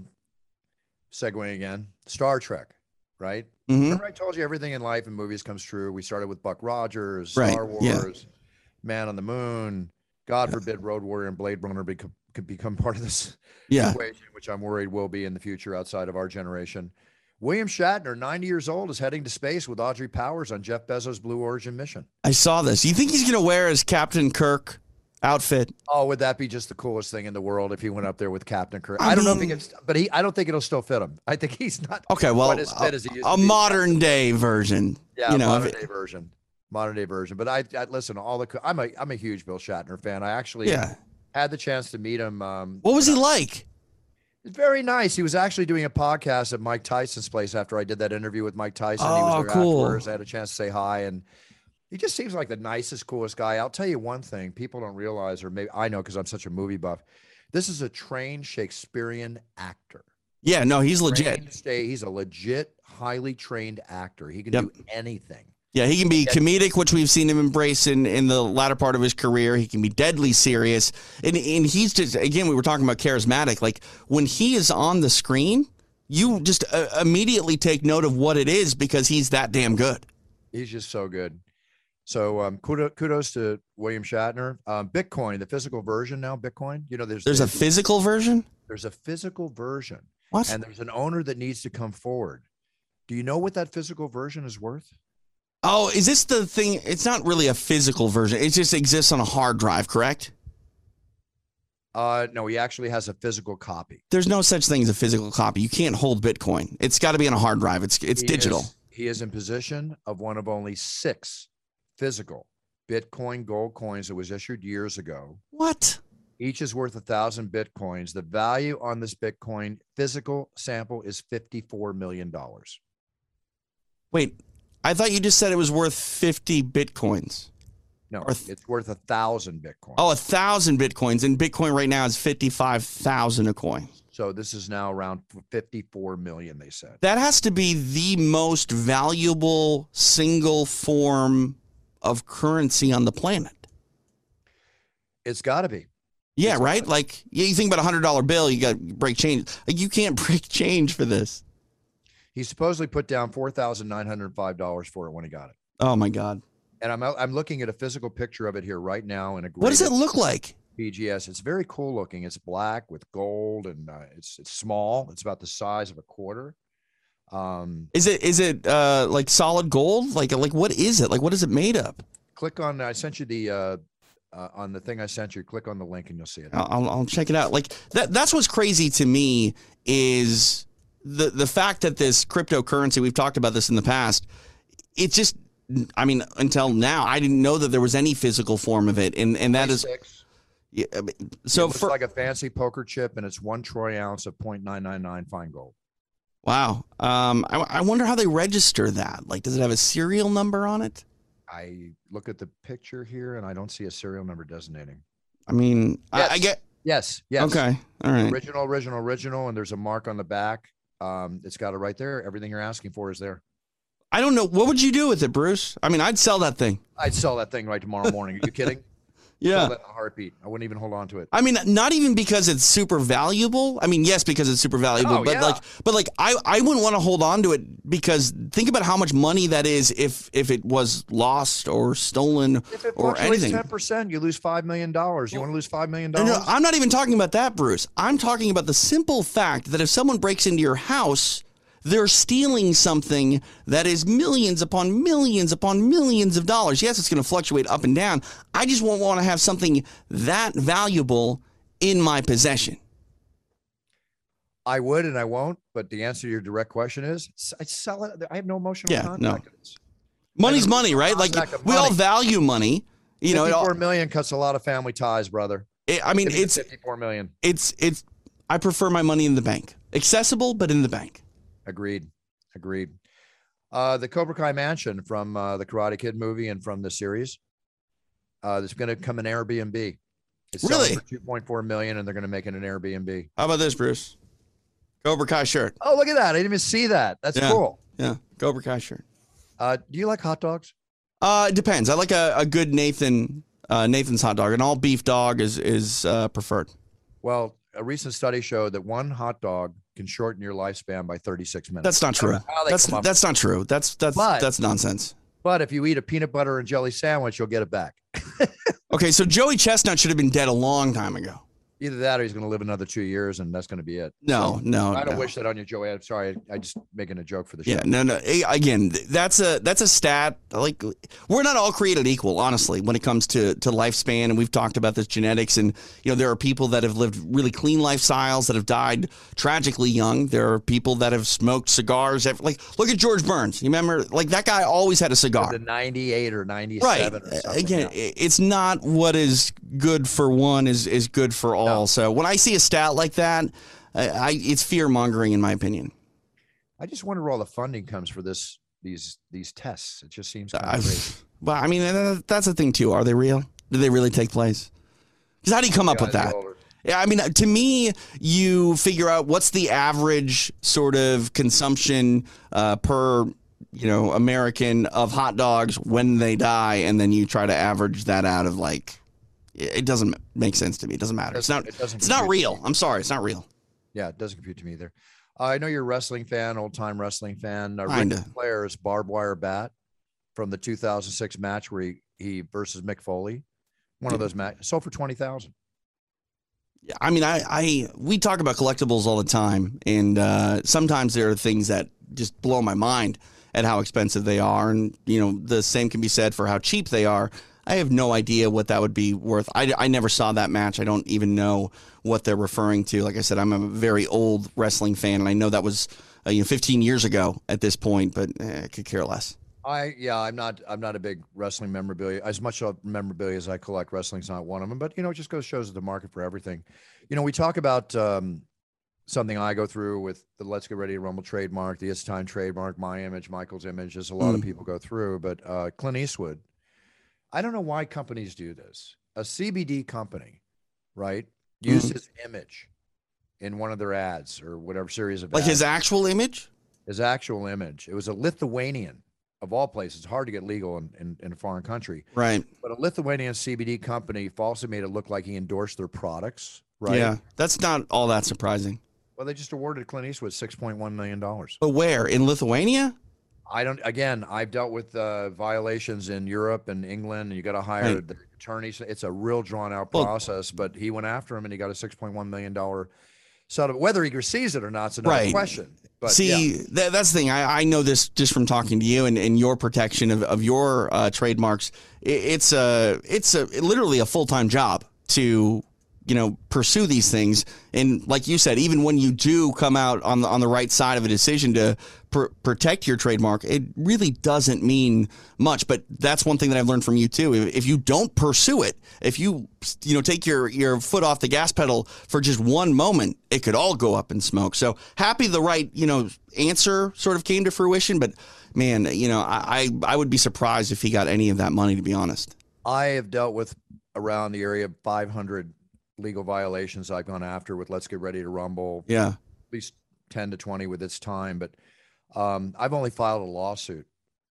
segueing again, Star Trek, right? Mm-hmm. Remember I told you everything in life and movies comes true. We started with Buck Rogers, right. Star Wars, Man on the Moon. God forbid Road Warrior and Blade Runner could become part of this equation, which I'm worried will be in the future outside of our generation. William Shatner, 90 years old, is heading to space with Audrey Powers on Jeff Bezos' Blue Origin mission. I saw this. You think he's going to wear his Captain Kirk outfit? Oh, would that be just the coolest thing in the world if he went up there with Captain Kirk? I don't know if he gets, but I don't think it'll still fit him. I think he's not quite as fit as he used to be. Modern day version. Yeah, modern day version. But I listen, I'm a huge Bill Shatner fan. I actually Had the chance to meet him. What was he like? It's very nice. He was actually doing a podcast at Mike Tyson's place after I did that interview with Mike Tyson. He was there cool. afterwards. I had a chance to say hi, and he just seems like the nicest, coolest guy. I'll tell you one thing people don't realize, or maybe I know because I'm such a movie buff. This is a trained Shakespearean actor. Yeah, no, he's legit. He's a legit, highly trained actor. He can do anything. Yeah, he can be comedic, which we've seen him embrace in the latter part of his career. He can be deadly serious. And he's just, again, we were talking about charismatic. Like, when he is on the screen, you just immediately take note of what it is because he's that damn good. He's just so good. So kudos to William Shatner. Bitcoin, the physical version now, Bitcoin. You know, there's a physical version? There's a physical version. What? And there's an owner that needs to come forward. Do you know what that physical version is worth? Oh, is this the thing? It's not really a physical version. It just exists on a hard drive, correct? No, he actually has a physical copy. There's no such thing as a physical copy. You can't hold Bitcoin. It's got to be on a hard drive. It's digital. He is in possession of one of only 6 physical Bitcoin gold coins that was issued years ago. What? Each is worth 1,000 Bitcoins. The value on this Bitcoin physical sample is $54 million. Wait, I thought you just said it was worth 50 Bitcoins. No, it's worth 1,000 Bitcoins. Oh, 1,000 Bitcoins. And Bitcoin right now is 55,000 a coin. So this is now around 54 million, they said. That has to be the most valuable single form of currency on the planet. It's got to be. Yeah, right? Like, you think about $100 bill, you got to break change. Like, you can't break change for this. He supposedly put down $4,905 for it when he got it. Oh, my God. And I'm looking at a physical picture of it here right now. What does it look like? BGS. It's very cool looking. It's black with gold, and it's small. It's about the size of a quarter. Is it like solid gold? Like what is it? Like, what is it made of? Click on. I sent you the on the thing I sent you. Click on the link and you'll see it. I'll check it out. Like that's what's crazy to me is the fact that this cryptocurrency, we've talked about this in the past. It's just, I mean, until now, I didn't know that there was any physical form of it, and that is. Yeah, so it looks like a fancy poker chip, and it's 1 troy ounce of 0.999 fine gold. Wow. I wonder how they register that. Like, does it have a serial number on it? I look at the picture here, and I don't see a serial number designating. I mean, yes. I get. Yes. Okay. All right. Original, and there's a mark on the back. It's got it right there. Everything you're asking for is there. I don't know. What would you do with it, Bruce? I mean, I'd sell that thing. I'd sell that thing right tomorrow morning. Are you kidding? Yeah. Sell that in a heartbeat. I wouldn't even hold on to it. I mean, not even because it's super valuable. I mean, yes, because it's super valuable, but I wouldn't want to hold on to it because think about how much money that is if it was lost or stolen or anything. 10%, you lose $5 million. You want to lose $5 million? No, I'm not even talking about that, Bruce. I'm talking about the simple fact that if someone breaks into your house, they're stealing something that is millions upon millions upon millions of dollars. Yes, it's going to fluctuate up and down. I just won't want to have something that valuable in my possession. I would and I won't, but the answer to your direct question is I sell it. I have no emotional contact with it. Money's money, right? Like we all value money. You know, 54 million cuts a lot of family ties, brother. It's 54 million. It's I prefer my money in the bank. Accessible, but in the bank. Agreed. The Cobra Kai mansion from the Karate Kid movie and from the series. There's going to come an Airbnb. It's really for $2.4 million, and they're going to make it an Airbnb. How about this, Bruce? Cobra Kai shirt. Oh, look at that! I didn't even see that. That's cool. Yeah, Cobra Kai shirt. Do you like hot dogs? It depends. I like a good Nathan's hot dog. An all beef dog is preferred. Well, a recent study showed that one hot dog can shorten your lifespan by 36 minutes. That's not true. That's not true. That's nonsense. But if you eat a peanut butter and jelly sandwich, you'll get it back. Okay, so Joey Chestnut should have been dead a long time ago. Either that or he's going to live another 2 years, and that's going to be it. No, I don't no. wish that on you, Joey. I'm sorry. I just making a joke for the show. Yeah, no. Again, that's a stat. Like, we're not all created equal, honestly, when it comes to lifespan. And we've talked about this genetics. And, there are people that have lived really clean lifestyles that have died tragically young. There are people that have smoked cigars. Like, look at George Burns. You remember, like, that guy always had a cigar. The 98 or 97 right. or something. Again, it's not what is good for one is good for all. No. So when I see a stat like that, it's fear mongering, in my opinion. I just wonder where all the funding comes for these tests. It just seems kind of crazy. Well, I mean, that's the thing too. Are they real? Do they really take place? Because how do you come up with that? Yeah, I mean, to me, you figure out what's the average sort of consumption per American of hot dogs when they die, and then you try to average that out of like. It doesn't make sense to me. It doesn't matter. It's not real. I'm sorry. It's not real. Yeah, it doesn't compute to me either. I know you're a wrestling fan, old-time wrestling fan. Kinda. Ric Flair's barbed wire bat from the 2006 match where he versus Mick Foley. One of those matches sold for $20,000. Yeah, I mean, we talk about collectibles all the time, and sometimes there are things that just blow my mind at how expensive they are, and the same can be said for how cheap they are. I have no idea what that would be worth. I never saw that match. I don't even know what they're referring to. Like I said, I'm a very old wrestling fan, and I know that was 15 years ago at this point, but I could care less. I'm not a big wrestling memorabilia. As much of memorabilia as I collect, wrestling's not one of them. But it just shows the market for everything. We talk about something I go through with the Let's Get Ready to Rumble trademark, the It's Time trademark, my image, Michael's image. There's a lot of people go through, but Clint Eastwood. I don't know why companies do this. A CBD company, right, used his image in one of their ads or whatever series of ads. Like his actual image? His actual image. It was a Lithuanian, of all places. Hard to get legal in a foreign country. Right. But a Lithuanian CBD company falsely made it look like he endorsed their products, right? Yeah, that's not all that surprising. Well, they just awarded Clint Eastwood $6.1 million. But where? In Lithuania? I've dealt with violations in Europe and England, and you got to hire the attorneys. It's a real drawn out process, but he went after him and he got a $6.1 million settlement. Whether he receives it or not is another question. But that's the thing. I know this just from talking to you and your protection of your trademarks. It's literally a full-time job to pursue these things. And like you said, even when you do come out on the right side of a decision to protect your trademark, it really doesn't mean much. But that's one thing that I've learned from you too. If you don't pursue it, if you take your foot off the gas pedal for just one moment, it could all go up in smoke. So happy the right answer sort of came to fruition. But man, I would be surprised if he got any of that money, to be honest. I have dealt with around the area of 500 legal violations I've gone after with Let's Get Ready to Rumble. Yeah. At least 10 to 20 with It's Time. But I've only filed a lawsuit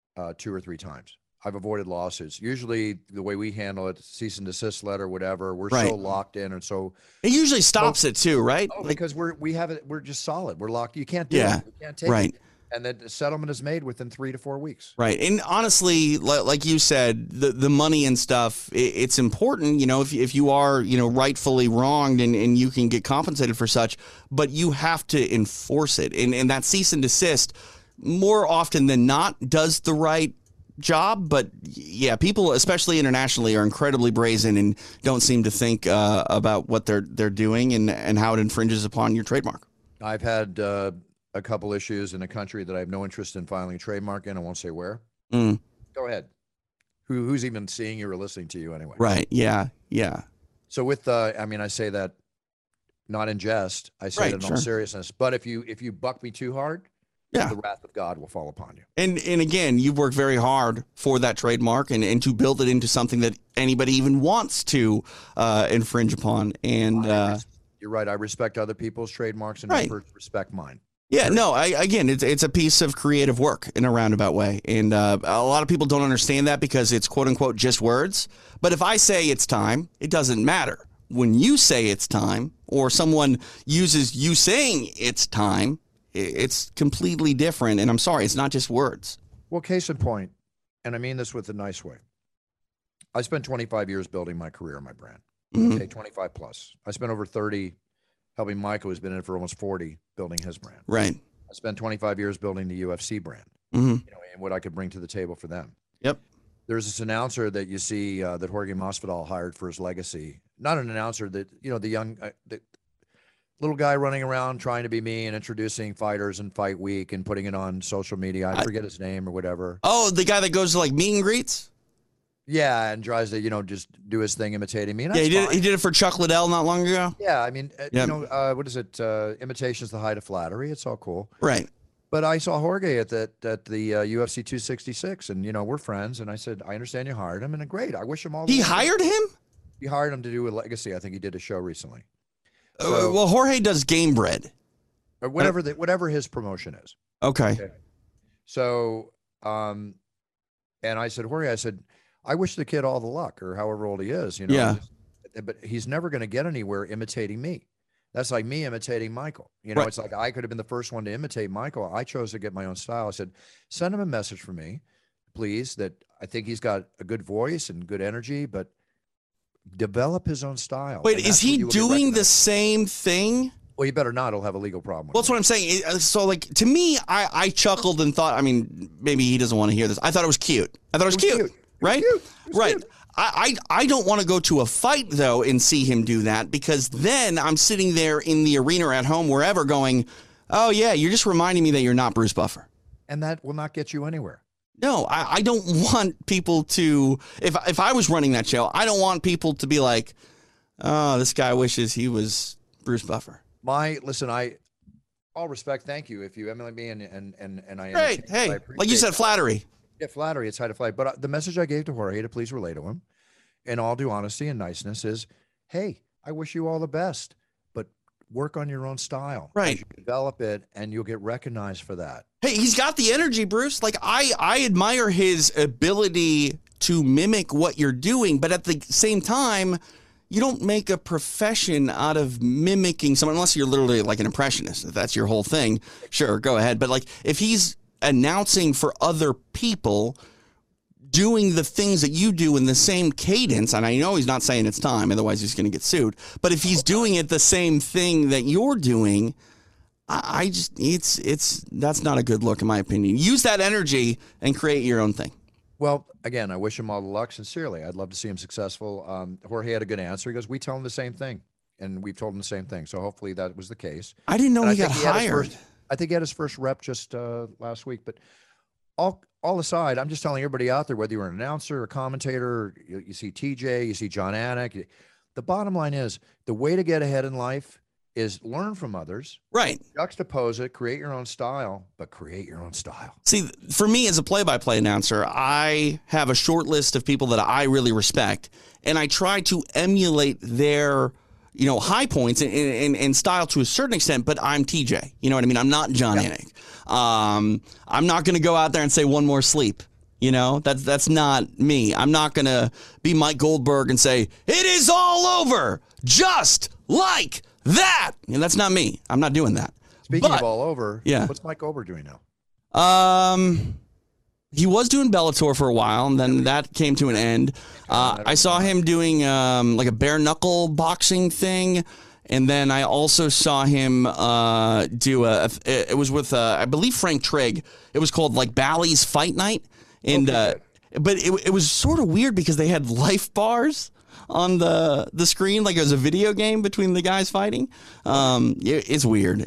2 or 3 times. I've avoided lawsuits. Usually the way we handle it, cease and desist letter, whatever, we're so locked in. And so it usually stops it too, right? Because we're just solid. We're locked. You can't do it. You can't take it. And then the settlement is made within 3 to 4 weeks. Right. And honestly, like you said, the money and stuff, it's important, if you are, rightfully wronged and you can get compensated for such, but you have to enforce it. And that cease and desist, more often than not, does the right job. But yeah, people, especially internationally, are incredibly brazen and don't seem to think about what they're doing and how it infringes upon your trademark. I've had a couple issues in a country that I have no interest in filing a trademark in. I won't say where. Go ahead. Who's even seeing you or listening to you anyway? Right. Yeah. Yeah. So with I say that not in jest. I say that in all seriousness. But if you buck me too hard, the wrath of God will fall upon you. And again, you've worked very hard for that trademark and to build it into something that anybody even wants to infringe upon. And you're right. I respect other people's trademarks and respect mine. Yeah, no, it's a piece of creative work in a roundabout way. And a lot of people don't understand that because it's quote unquote just words. But if I say it's time, it doesn't matter. When you say it's time or someone uses you saying it's time, it's completely different. And I'm sorry, it's not just words. Well, case in point, and I mean this with a nice way. I spent 25 years building my career, my brand. Okay, 25 plus. I spent over 30 helping Michael, who's been in it for almost 40, building his brand. Right. I spent 25 years building the UFC brand, Mm-hmm. and what I could bring to the table for them. Yep. There's this announcer that you see that Jorge Masvidal hired for his legacy. Not an announcer that, the young, the little guy running around trying to be me and introducing fighters and fight week and putting it on social media. I forget his name or whatever. Oh, the guy that goes to like meet and greets? Yeah, and tries to, just do his thing imitating me. And Yeah, that's he did it for Chuck Liddell not long ago. Yeah, I mean, Yep. what is it? Imitation is the height of flattery. It's all cool. Right. But I saw Jorge at the UFC 266, and we're friends. And I said, I understand you hired him, and great. I wish him all. He best. hired him? He hired him to do a legacy. I think he did a show recently. So, Well, Jorge does Game Bread. or whatever his promotion is. Okay. So, and I said, Jorge, I wish the kid all the luck, or however old he is, Yeah. But he's never going to get anywhere imitating me. That's like me imitating Michael. Right. It's like I could have been the first one to imitate Michael. I chose to get my own style. I said, send him a message for me, please, that I think he's got a good voice and good energy, but develop his own style. Wait, And is that's what he you will get doing the recognized. same thing? Well, you better not. He'll have a legal problem. Well, that's what I'm saying. So, like, to me, I chuckled and thought, I mean, maybe he doesn't want to hear this. I thought it was cute. I thought it was cute. Right? Right. cute. I don't want to go to a fight, though, and see him do that, because then I'm sitting there in the arena or at home, wherever, going, oh, yeah, you're just reminding me that you're not Bruce Buffer. And that will not get you anywhere. No, I don't want people to, if I was running that show, I don't want people to be like, oh, this guy wishes he was Bruce Buffer. Listen, all respect, thank you. If you emulate me and I Great. entertain you, I Hey, like you appreciate said, that. flattery. Yeah, flattery, it's high to fly. But the message I gave to Jorge to please relay to him, in all due honesty and niceness, is, hey, I wish you all the best, but work on your own style. Right. As you develop it, and you'll get recognized for that. Hey, he's got the energy, Bruce. Like, I admire his ability to mimic what you're doing, but at the same time, you don't make a profession out of mimicking someone unless you're literally like an impressionist. If that's your whole thing, sure, go ahead. But like, if he's announcing for other people, doing the things that you do in the same cadence, and I know he's not saying it's time, otherwise he's going to get sued. But if he's doing it the same thing that you're doing, I just, that's not a good look in my opinion. Use that energy and create your own thing. Well, again, I wish him all the luck. Sincerely, I'd love to see him successful. Jorge had a good answer. He goes, we tell him the same thing, and we've told him the same thing. So hopefully that was the case. I didn't know And he got think had his hired. I think he had his first rep just last week. But all aside, I'm just telling everybody out there, whether you're an announcer, a commentator, you see TJ, you see John Anik, the bottom line is the way to get ahead in life is learn from others, Right. juxtapose it, create your own style, but create your own style. See, for me as a play-by-play announcer, I have a short list of people that I really respect, and I try to emulate their, high points and style to a certain extent, but I'm TJ. You know what I mean? I'm not John Anik. I'm not going to go out there and say one more sleep. That's not me. I'm not going to be Mike Goldberg and say, it is all over, just like that. And that's not me. I'm not doing that. Speaking But- of all over, yeah. what's Mike Goldberg doing now? He was doing Bellator for a while, and then that came to an end. I saw him doing like a bare knuckle boxing thing, and then I also saw him do it was with I believe Frank Trigg. It was called like Bally's Fight Night, and but it was sort of weird because they had life bars on the screen, like it was a video game between the guys fighting. It's weird.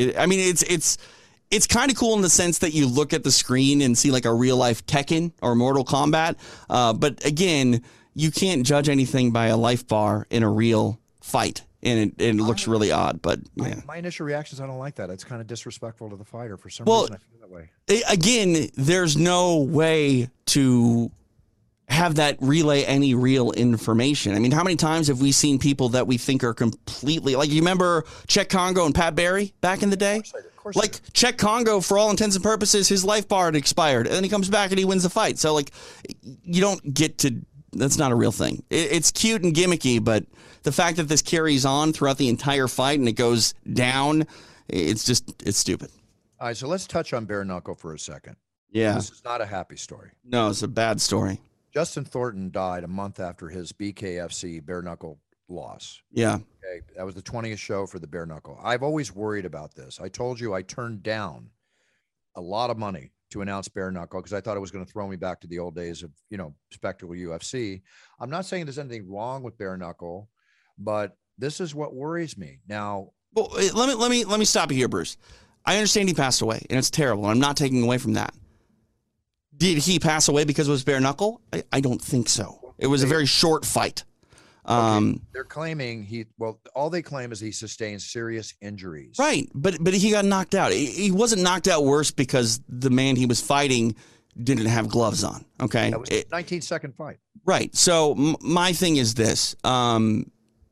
It's kind of cool in the sense that you look at the screen and see like a real life Tekken or Mortal Kombat. But again, you can't judge anything by a life bar in a real fight. And it looks really odd, but yeah. My initial reaction is I don't like that. It's kind of disrespectful to the fighter. For some Well, reason, I feel that way. Again, there's no way to have that relay any real information. I mean, how many times have we seen people that we think are completely, like, you remember Czech Congo and Pat Barry back in the day? Of course I Like Czech Congo, for all intents and purposes, his life bar had expired, and then he comes back and he wins the fight. So like, you don't get to. That's not a real thing. It's cute and gimmicky, but the fact that this carries on throughout the entire fight and it goes down, it's stupid. All right, so let's touch on bare knuckle for a second. Yeah. This is not a happy story. No, it's a bad story. Justin Thornton died a month after his BKFC bare knuckle loss. Yeah. Okay. That was the 20th show for the bare knuckle. I've always worried about this. I told you I turned down a lot of money to announce bare knuckle because I thought it was going to throw me back to the old days of, spectacle UFC. I'm not saying there's anything wrong with bare knuckle, but this is what worries me. Now, well, let me stop you here, Bruce. I understand he passed away, and it's terrible, and I'm not taking away from that. Did he pass away because it was bare knuckle? I don't think so. It was a very short fight. Okay. They're claiming all they claim is he sustained serious injuries. Right, but he got knocked out. He wasn't knocked out worse because the man he was fighting didn't have gloves on. Okay, that was a 19-second fight. Right. So my thing is this. To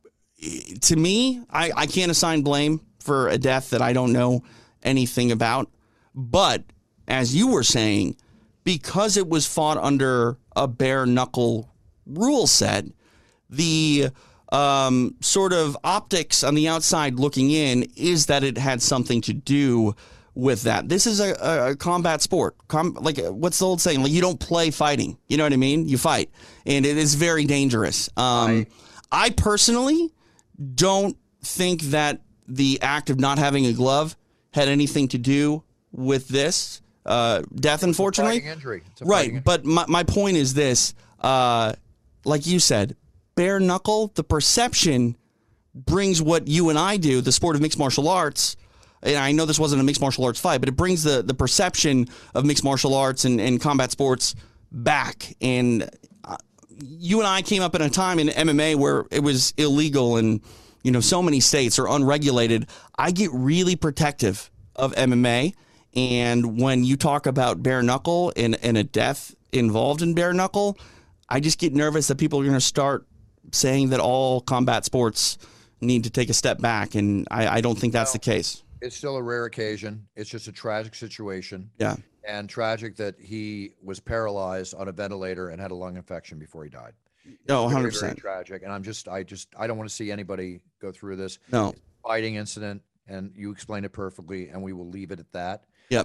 me, I can't assign blame for a death that I don't know anything about. But as you were saying, because it was fought under a bare knuckle rule set, the sort of optics on the outside looking in is that it had something to do with that. This is a combat sport. What's the old saying? Like, you don't play fighting. You know what I mean? You fight. And it is very dangerous. I personally don't think that the act of not having a glove had anything to do with this death, unfortunately. It's a fighting injury. Right. But my point is this. Like you said, bare knuckle, the perception brings what you and I do, the sport of mixed martial arts. And I know this wasn't a mixed martial arts fight, but it brings the perception of mixed martial arts and combat sports back. And you and I came up in a time in MMA where it was illegal and, so many states are unregulated. I get really protective of MMA. And when you talk about bare knuckle and a death involved in bare knuckle, I just get nervous that people are going to start saying that all combat sports need to take a step back, and I don't think that's the case. It's still a rare occasion. It's just a tragic situation. Yeah. And tragic that he was paralyzed on a ventilator and had a lung infection before he died. No, 100%. Very, very tragic. And I don't want to see anybody go through this. No. It's a fighting incident, and you explained it perfectly, and we will leave it at that. Yep.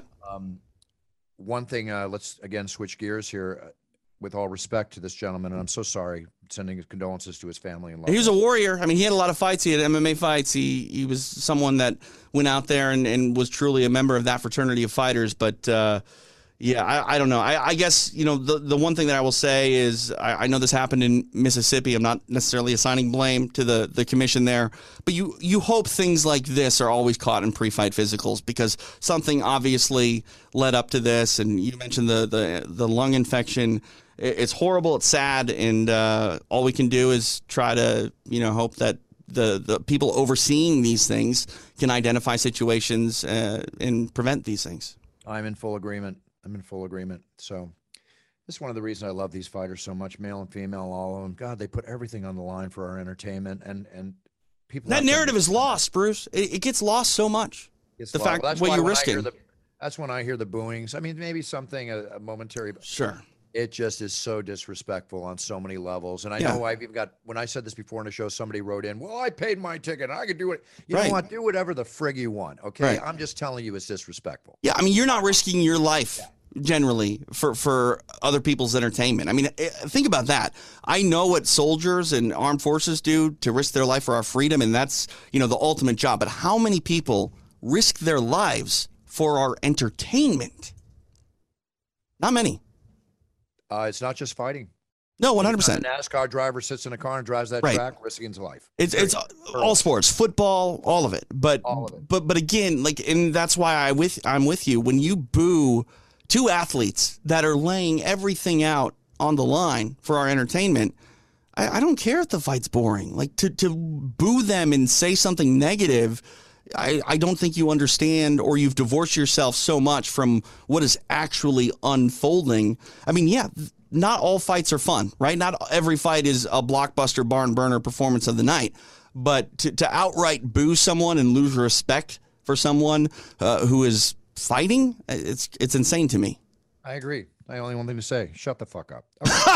One thing, let's again switch gears here. With all respect to this gentleman, and I'm so sorry, sending his condolences to his family and loved He was a warrior. I mean, he had a lot of fights. He had MMA fights. He was someone that went out there and was truly a member of that fraternity of fighters. But I don't know. I guess, the one thing that I will say is I know this happened in Mississippi. I'm not necessarily assigning blame to the commission there, but you hope things like this are always caught in pre-fight physicals because something obviously led up to this. And you mentioned the lung infection. It's horrible. It's sad. And all we can do is try to, hope that the people overseeing these things can identify situations and prevent these things. I'm in full agreement. So this is one of the reasons I love these fighters so much, male and female, all of them. God, they put everything on the line for our entertainment, and people. That narrative is lost, Bruce. It gets lost so much. The fact what you're risking. That's when I hear the booings. I mean, maybe something a momentary. Sure. It just is so disrespectful on so many levels. And I know I've even got, when I said this before in the show, somebody wrote in, well, I paid my ticket. I could do it. You know what? Do whatever the frig you want. Okay. Right. I'm just telling you it's disrespectful. Yeah. I mean, you're not risking your life generally for other people's entertainment. I mean, think about that. I know what soldiers and armed forces do to risk their life for our freedom. And that's, the ultimate job. But how many people risk their lives for our entertainment? Not many. It's not just fighting. No, 100%. A NASCAR driver sits in a car and drives that track, risking his life. It's all sports, football, all of it. But but again, and that's why I'm with you. When you boo two athletes that are laying everything out on the line for our entertainment, I don't care if the fight's boring. Like to boo them and say something negative. I don't think you understand, or you've divorced yourself so much from what is actually unfolding. I mean, not all fights are fun, right? Not every fight is a blockbuster barn burner performance of the night. But to outright boo someone and lose respect for someone who is fighting, it's insane to me. I agree. I only one thing to say: shut the fuck up.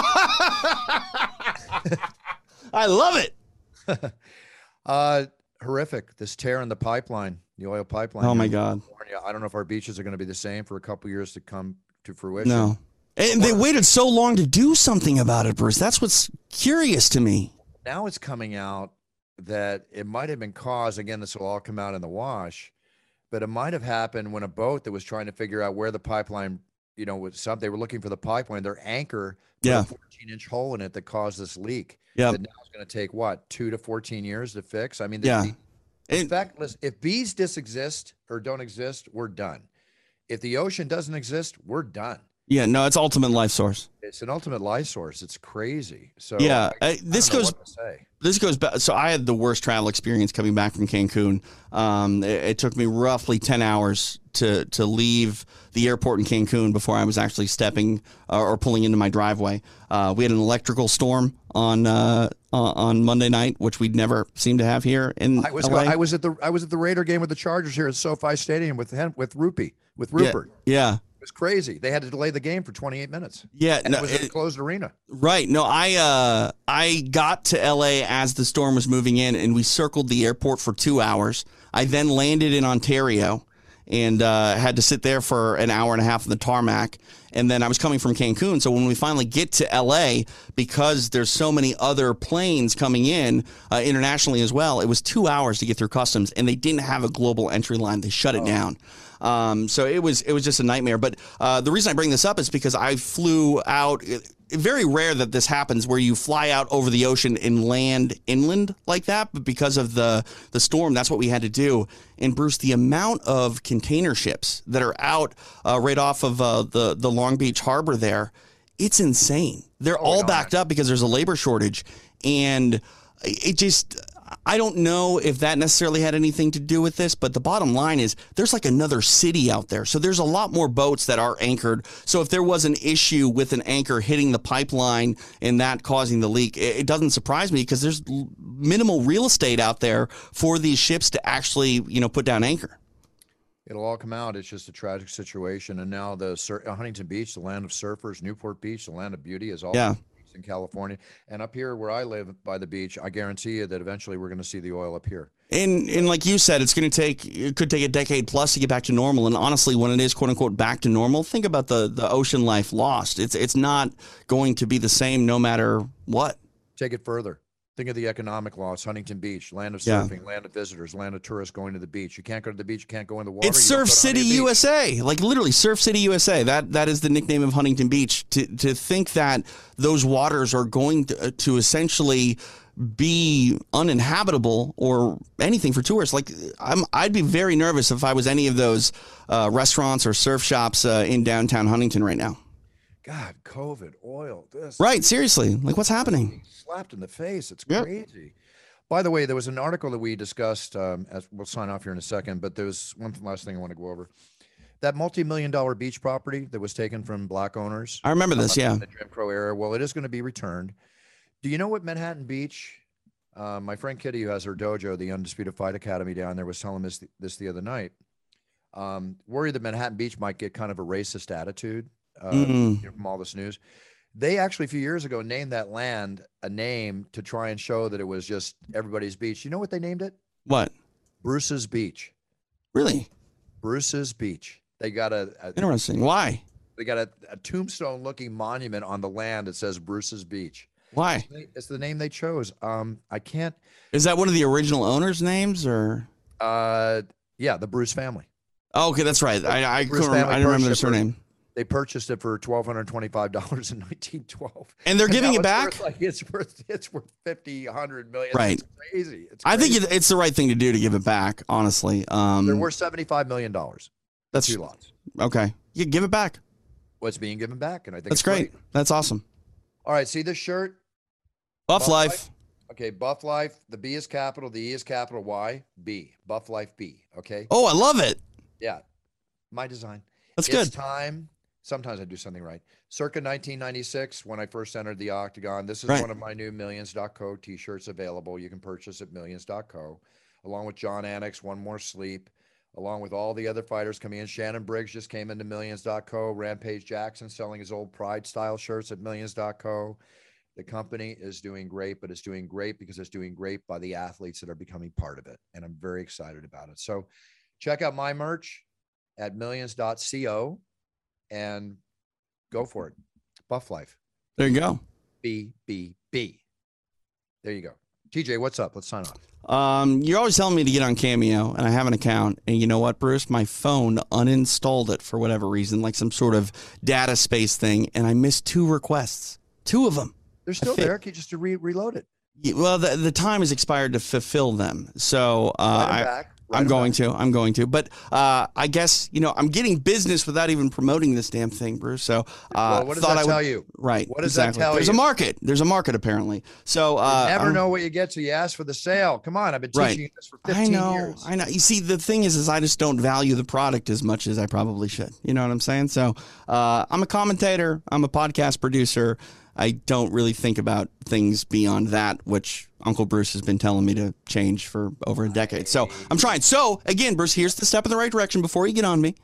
Okay. I love it. Horrific. This tear in the pipeline, the oil pipeline. Oh my God. I don't know if our beaches are going to be the same for a couple years to come to fruition. No. And they waited so long to do something about it, Bruce. That's what's curious to me. Now it's coming out that it might have been caused, again, this will all come out in the wash, but it might have happened when a boat that was trying to figure out where the pipeline, was something, they were looking for the pipeline, their anchor put a 14-inch hole in it that caused this leak. Yeah. That now it's going to take, what, 2 to 14 years to fix? I mean, in fact, listen, if bees exist or don't exist, we're done. If the ocean doesn't exist, we're done. Yeah, no, it's ultimate life source. It's an ultimate life source. It's crazy. So yeah, this goes back. So I had the worst travel experience coming back from Cancun. It took me roughly 10 hours to leave the airport in Cancun before I was actually stepping or pulling into my driveway. We had an electrical storm on Monday night, which we'd never seem to have here in LA. I was at the Raider game with the Chargers here at SoFi Stadium with Rupert. Yeah. It was crazy. They had to delay the game for 28 minutes. Yeah, and it was a closed arena. Right. No, I got to LA as the storm was moving in, and we circled the airport for 2 hours. I then landed in Ontario and had to sit there for an hour and a half on the tarmac. And then I was coming from Cancun. So when we finally get to LA, because there's so many other planes coming in internationally as well, it was 2 hours to get through customs, and they didn't have a global entry line. They shut it down. So it was just a nightmare. But the reason I bring this up is because I flew out. Very rare that this happens where you fly out over the ocean and land inland like that. But because of the storm, that's what we had to do. And Bruce, the amount of container ships that are out right off of the Long Beach harbor there, it's insane. They're all backed up because there's a labor shortage. And it just... I don't know if that necessarily had anything to do with this, but the bottom line is there's like another city out there. So there's a lot more boats that are anchored. So if there was an issue with an anchor hitting the pipeline and that causing the leak, it doesn't surprise me because there's minimal real estate out there for these ships to actually, put down anchor. It'll all come out. It's just a tragic situation. And now Huntington Beach, the land of surfers, Newport Beach, the land of beauty, is all in California. And up here where I live by the beach, I guarantee you that eventually we're going to see the oil up here. And like you said, it could take a decade plus to get back to normal. And honestly, when it is quote unquote back to normal, think about the ocean life lost. It's not going to be the same no matter what. Take it further. Think of the economic loss. Huntington Beach, land of surfing, land of visitors, land of tourists going to the beach. You can't go to the beach. You can't go in the water. It's Surf City, USA. Like literally Surf City, USA. That is the nickname of Huntington Beach. To think that those waters are going to essentially be uninhabitable or anything for tourists. Like I'd be very nervous if I was any of those restaurants or surf shops in downtown Huntington right now. God, COVID, oil, this. Right, seriously. Like what's happening? Slapped in the face. It's crazy. By the way, there was an article that we discussed, as we'll sign off here in a second, but there's one last thing I want to go over. That multi-million-dollar beach property that was taken from black owners. I remember this, in the Jim Crow era. Well, it is going to be returned. Do you know what Manhattan Beach, my friend Kitty, who has her dojo, the Undisputed Fight Academy down there, was telling us this the other night. Worried that Manhattan Beach might get kind of a racist attitude from all this news. They actually a few years ago named that land a name to try and show that it was just everybody's beach. You know what they named it? What? Bruce's Beach. Really? Bruce's Beach. They got interesting. Why? They got a tombstone-looking monument on the land that says Bruce's Beach. Why? It's the name they chose. I can't. Is that one of the original owners' names, or? Yeah, the Bruce family. Oh, okay, that's right. I didn't remember their surname. They purchased it for $1,225 in 1912, and they're giving it back. It's worth $50, $100 million. Right, it's crazy. I think it's the right thing to do to give it back. Honestly, they're worth $75 million. That's 2 lots. Okay, you give it back. What's being given back, and I think that's great. That's awesome. All right, see this shirt? Buff Life. Okay, Buff Life. The B is capital. The E is capital. Y. B. Buff Life B. Okay. Oh, I love it. Yeah, my design. That's good. It's time. Sometimes I do something right. Circa 1996, when I first entered the Octagon, this is one of my new Millions.co t-shirts available. You can purchase at Millions.co, along with John Anik, One More Sleep, along with all the other fighters coming in. Shannon Briggs just came into Millions.co. Rampage Jackson selling his old Pride-style shirts at Millions.co. The company is doing great, but it's doing great because it's doing great by the athletes that are becoming part of it, and I'm very excited about it. So check out my merch at Millions.co. And go for it. Buff Life. There you go. B. There you go. TJ, what's up? Let's sign off. You're always telling me to get on Cameo, and I have an account. And you know what, Bruce? My phone uninstalled it for whatever reason, like some sort of data space thing, and I missed 2 requests. 2 of them. They're still there. Can you just reload it? Yeah, well, the time has expired to fulfill them. So I'm going to. But I guess, I'm getting business without even promoting this damn thing, Bruce. So what does that tell you? Right. What does that tell you? There's a market. There's a market, apparently. So you never know what you get till you ask for the sale. Come on. I've been teaching you this for 15 years. I know. You see, the thing is I just don't value the product as much as I probably should. You know what I'm saying? So I'm a commentator. I'm a podcast producer. I don't really think about things beyond that, which Uncle Bruce has been telling me to change for over a decade. So I'm trying. So again, Bruce, here's the step in the right direction before you get on me.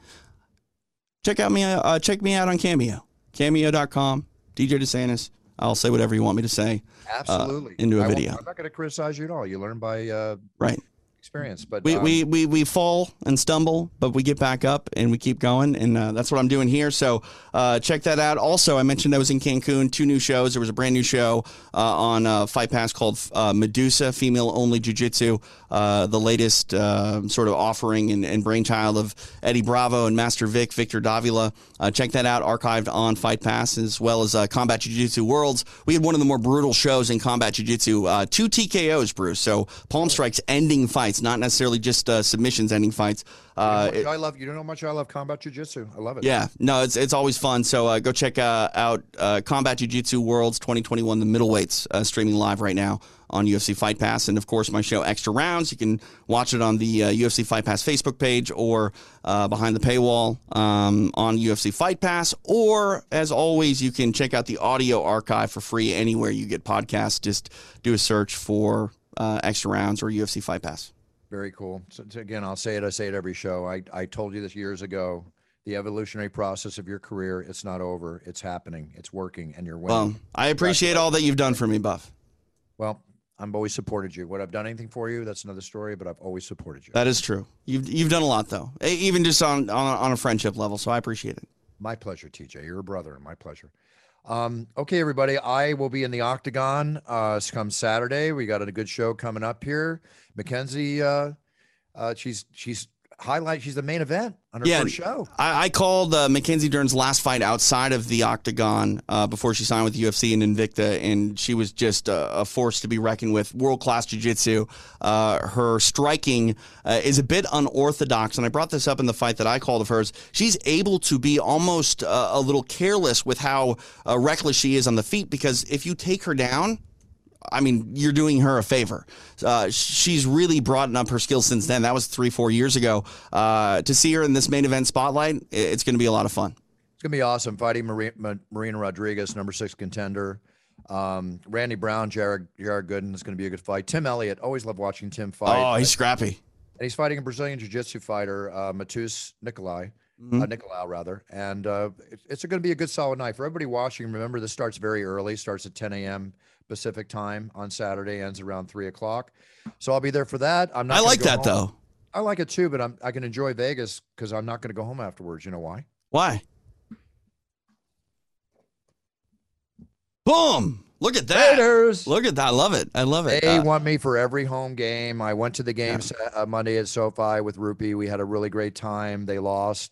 Check me out on Cameo. Cameo.com, DJ DeSantis. I'll say whatever you want me to say. Absolutely. Into a video. I'm not going to criticize you at all. You learn by right. experience. But we fall and stumble, but we get back up and we keep going, and that's what I'm doing here. So check that out. Also, I mentioned I was in Cancun, 2 new shows. There was a brand new show on Fight Pass called Medusa, Female Only Jiu-Jitsu, the latest sort of offering and brainchild of Eddie Bravo and Master Victor Davila. Check that out, archived on Fight Pass, as well as Combat Jiu-Jitsu Worlds. We had one of the more brutal shows in Combat Jiu-Jitsu, 2 TKOs, Bruce. So palm strikes ending fights, not necessarily just submissions ending fights. You know how much I love Combat Jiu-Jitsu. I love it. Yeah, no, it's always fun. So go check out Combat Jiu-Jitsu Worlds 2021, the middleweights, streaming live right now on UFC Fight Pass. And, of course, my show Extra Rounds. You can watch it on the UFC Fight Pass Facebook page or behind the paywall on UFC Fight Pass. Or, as always, you can check out the audio archive for free anywhere you get podcasts. Just do a search for Extra Rounds or UFC Fight Pass. Very cool. So again, I say it every show. I told you this years ago. The evolutionary process of your career, it's not over. It's happening. It's working, and you're winning. Well, I appreciate all that you've done for me, Buff. Well, I've always supported you. Would I've done anything for you? That's another story, but I've always supported you. That is true. You've done a lot, though, even just on a friendship level, so I appreciate it. My pleasure, TJ. You're a brother, and my pleasure. Okay, everybody, I will be in the Octagon come Saturday. We got a good show coming up here. Mackenzie, she's the main event on her first show. I called Mackenzie Dern's last fight outside of the Octagon before she signed with UFC and Invicta, and she was just a force to be reckoned with. World-class jiu-jitsu. Her striking is a bit unorthodox, and I brought this up in the fight that I called of hers. She's able to be almost a little careless with how reckless she is on the feet, because if you take her down, I mean, you're doing her a favor. She's really broadened up her skills since then. That was 3-4 years ago. To see her in this main event spotlight, it's going to be a lot of fun. It's going to be awesome. Fighting Marina Rodriguez, number 6 contender. Randy Brown, Jared Gooden is going to be a good fight. Tim Elliott, always love watching Tim fight. Oh, he's scrappy. And he's fighting a Brazilian jiu-jitsu fighter, Matheus Nicolau. Nicolau, rather. And it's going to be a good, solid night. For everybody watching, remember, this starts very early. Starts at 10 a.m. Pacific time on Saturday, ends around 3 o'clock. So I'll be there for that. I like that, though. I like it, too, but I can enjoy Vegas because I'm not going to go home afterwards. You know why? Why? Boom! Look at that. Raiders. Look at that. I love it. They want me for every home game. I went to the game Monday at SoFi with Rupee. We had a really great time. They lost.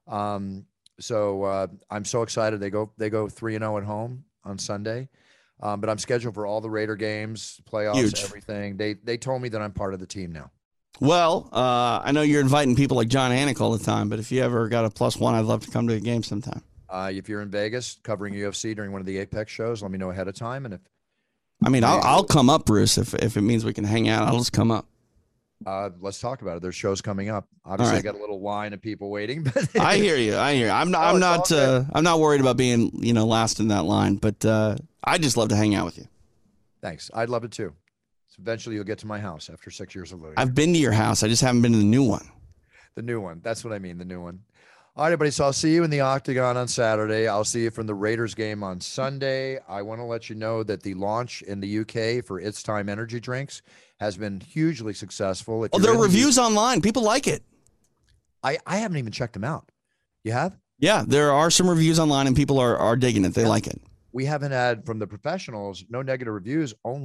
So I'm so excited. They go 3-0 at home on Sunday. But I'm scheduled for all the Raider games, playoffs, everything. They told me that I'm part of the team now. Well, I know you're inviting people like John Anik all the time, but if you ever got a +1, I'd love to come to a game sometime. If you're in Vegas covering UFC during one of the Apex shows, let me know ahead of time. And I'll come up, Bruce, if it means we can hang out. I'll just come up. Let's talk about it. There's shows coming up. Obviously, right. I got a little line of people waiting. But I hear you. I'm not worried about being last in that line, but I just love to hang out with you. Thanks. I'd love it too. So eventually, you'll get to my house after 6 years of living. I've been to your house. I just haven't been to the new one. The new one. That's what I mean. The new one. All right, everybody. So I'll see you in the Octagon on Saturday. I'll see you from the Raiders game on Sunday. I want to let you know that the launch in the UK for It's Time energy drinks has been hugely successful. There are reviews online. People like it. I haven't even checked them out. You have? Yeah, there are some reviews online, and people are digging it. They like it. We haven't had, from the professionals, no negative reviews, only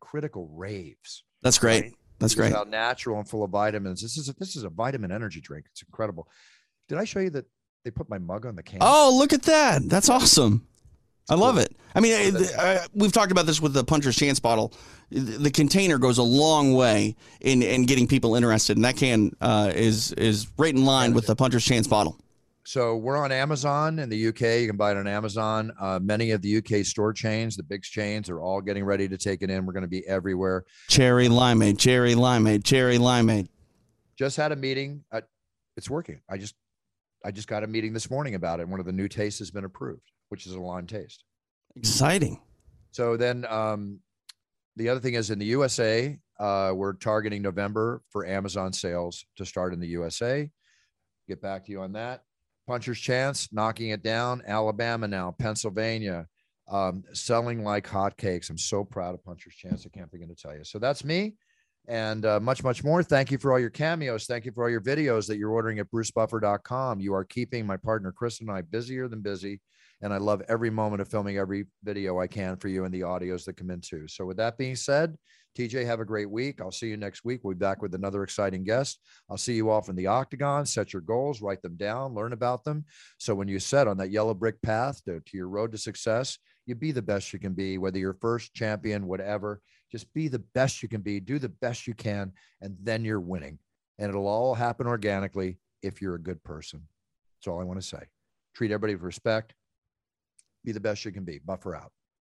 critical raves. That's great. Right? That's Because great. how natural and full of vitamins. This is a vitamin energy drink. It's incredible. Did I show you that they put my mug on the can? Oh, look at that. That's awesome. I love it. I mean, we've talked about this with the Puncher's Chance bottle. The container goes a long way in getting people interested, and that can is right in line with the Puncher's Chance bottle. So we're on Amazon in the UK. You can buy it on Amazon. Many of the UK store chains, the big chains, are all getting ready to take it in. We're going to be everywhere. Cherry limeade, cherry limeade, cherry limeade. Just had a meeting. It's working. I just got a meeting this morning about it. One of the new tastes has been approved, which is a lime taste. Exciting. So then the other thing is in the USA, we're targeting November for Amazon sales to start in the USA. Get back to you on that. Puncher's Chance, knocking it down. Alabama now, Pennsylvania, selling like hotcakes. I'm so proud of Puncher's Chance. I can't begin to tell you. So that's me. And much, much more. Thank you for all your cameos. Thank you for all your videos that you're ordering at brucebuffer.com. You are keeping my partner, Chris, and I busier than busy. And I love every moment of filming every video I can for you and the audios that come in too. So with that being said, TJ, have a great week. I'll see you next week. We'll be back with another exciting guest. I'll see you off in the octagon. Set your goals, write them down, learn about them. So when you set on that yellow brick path to your road to success, you be the best you can be, whether you're first, champion, whatever. Just be the best you can be, do the best you can, and then you're winning. And it'll all happen organically if you're a good person. That's all I want to say. Treat everybody with respect. Be the best you can be. Buffer out.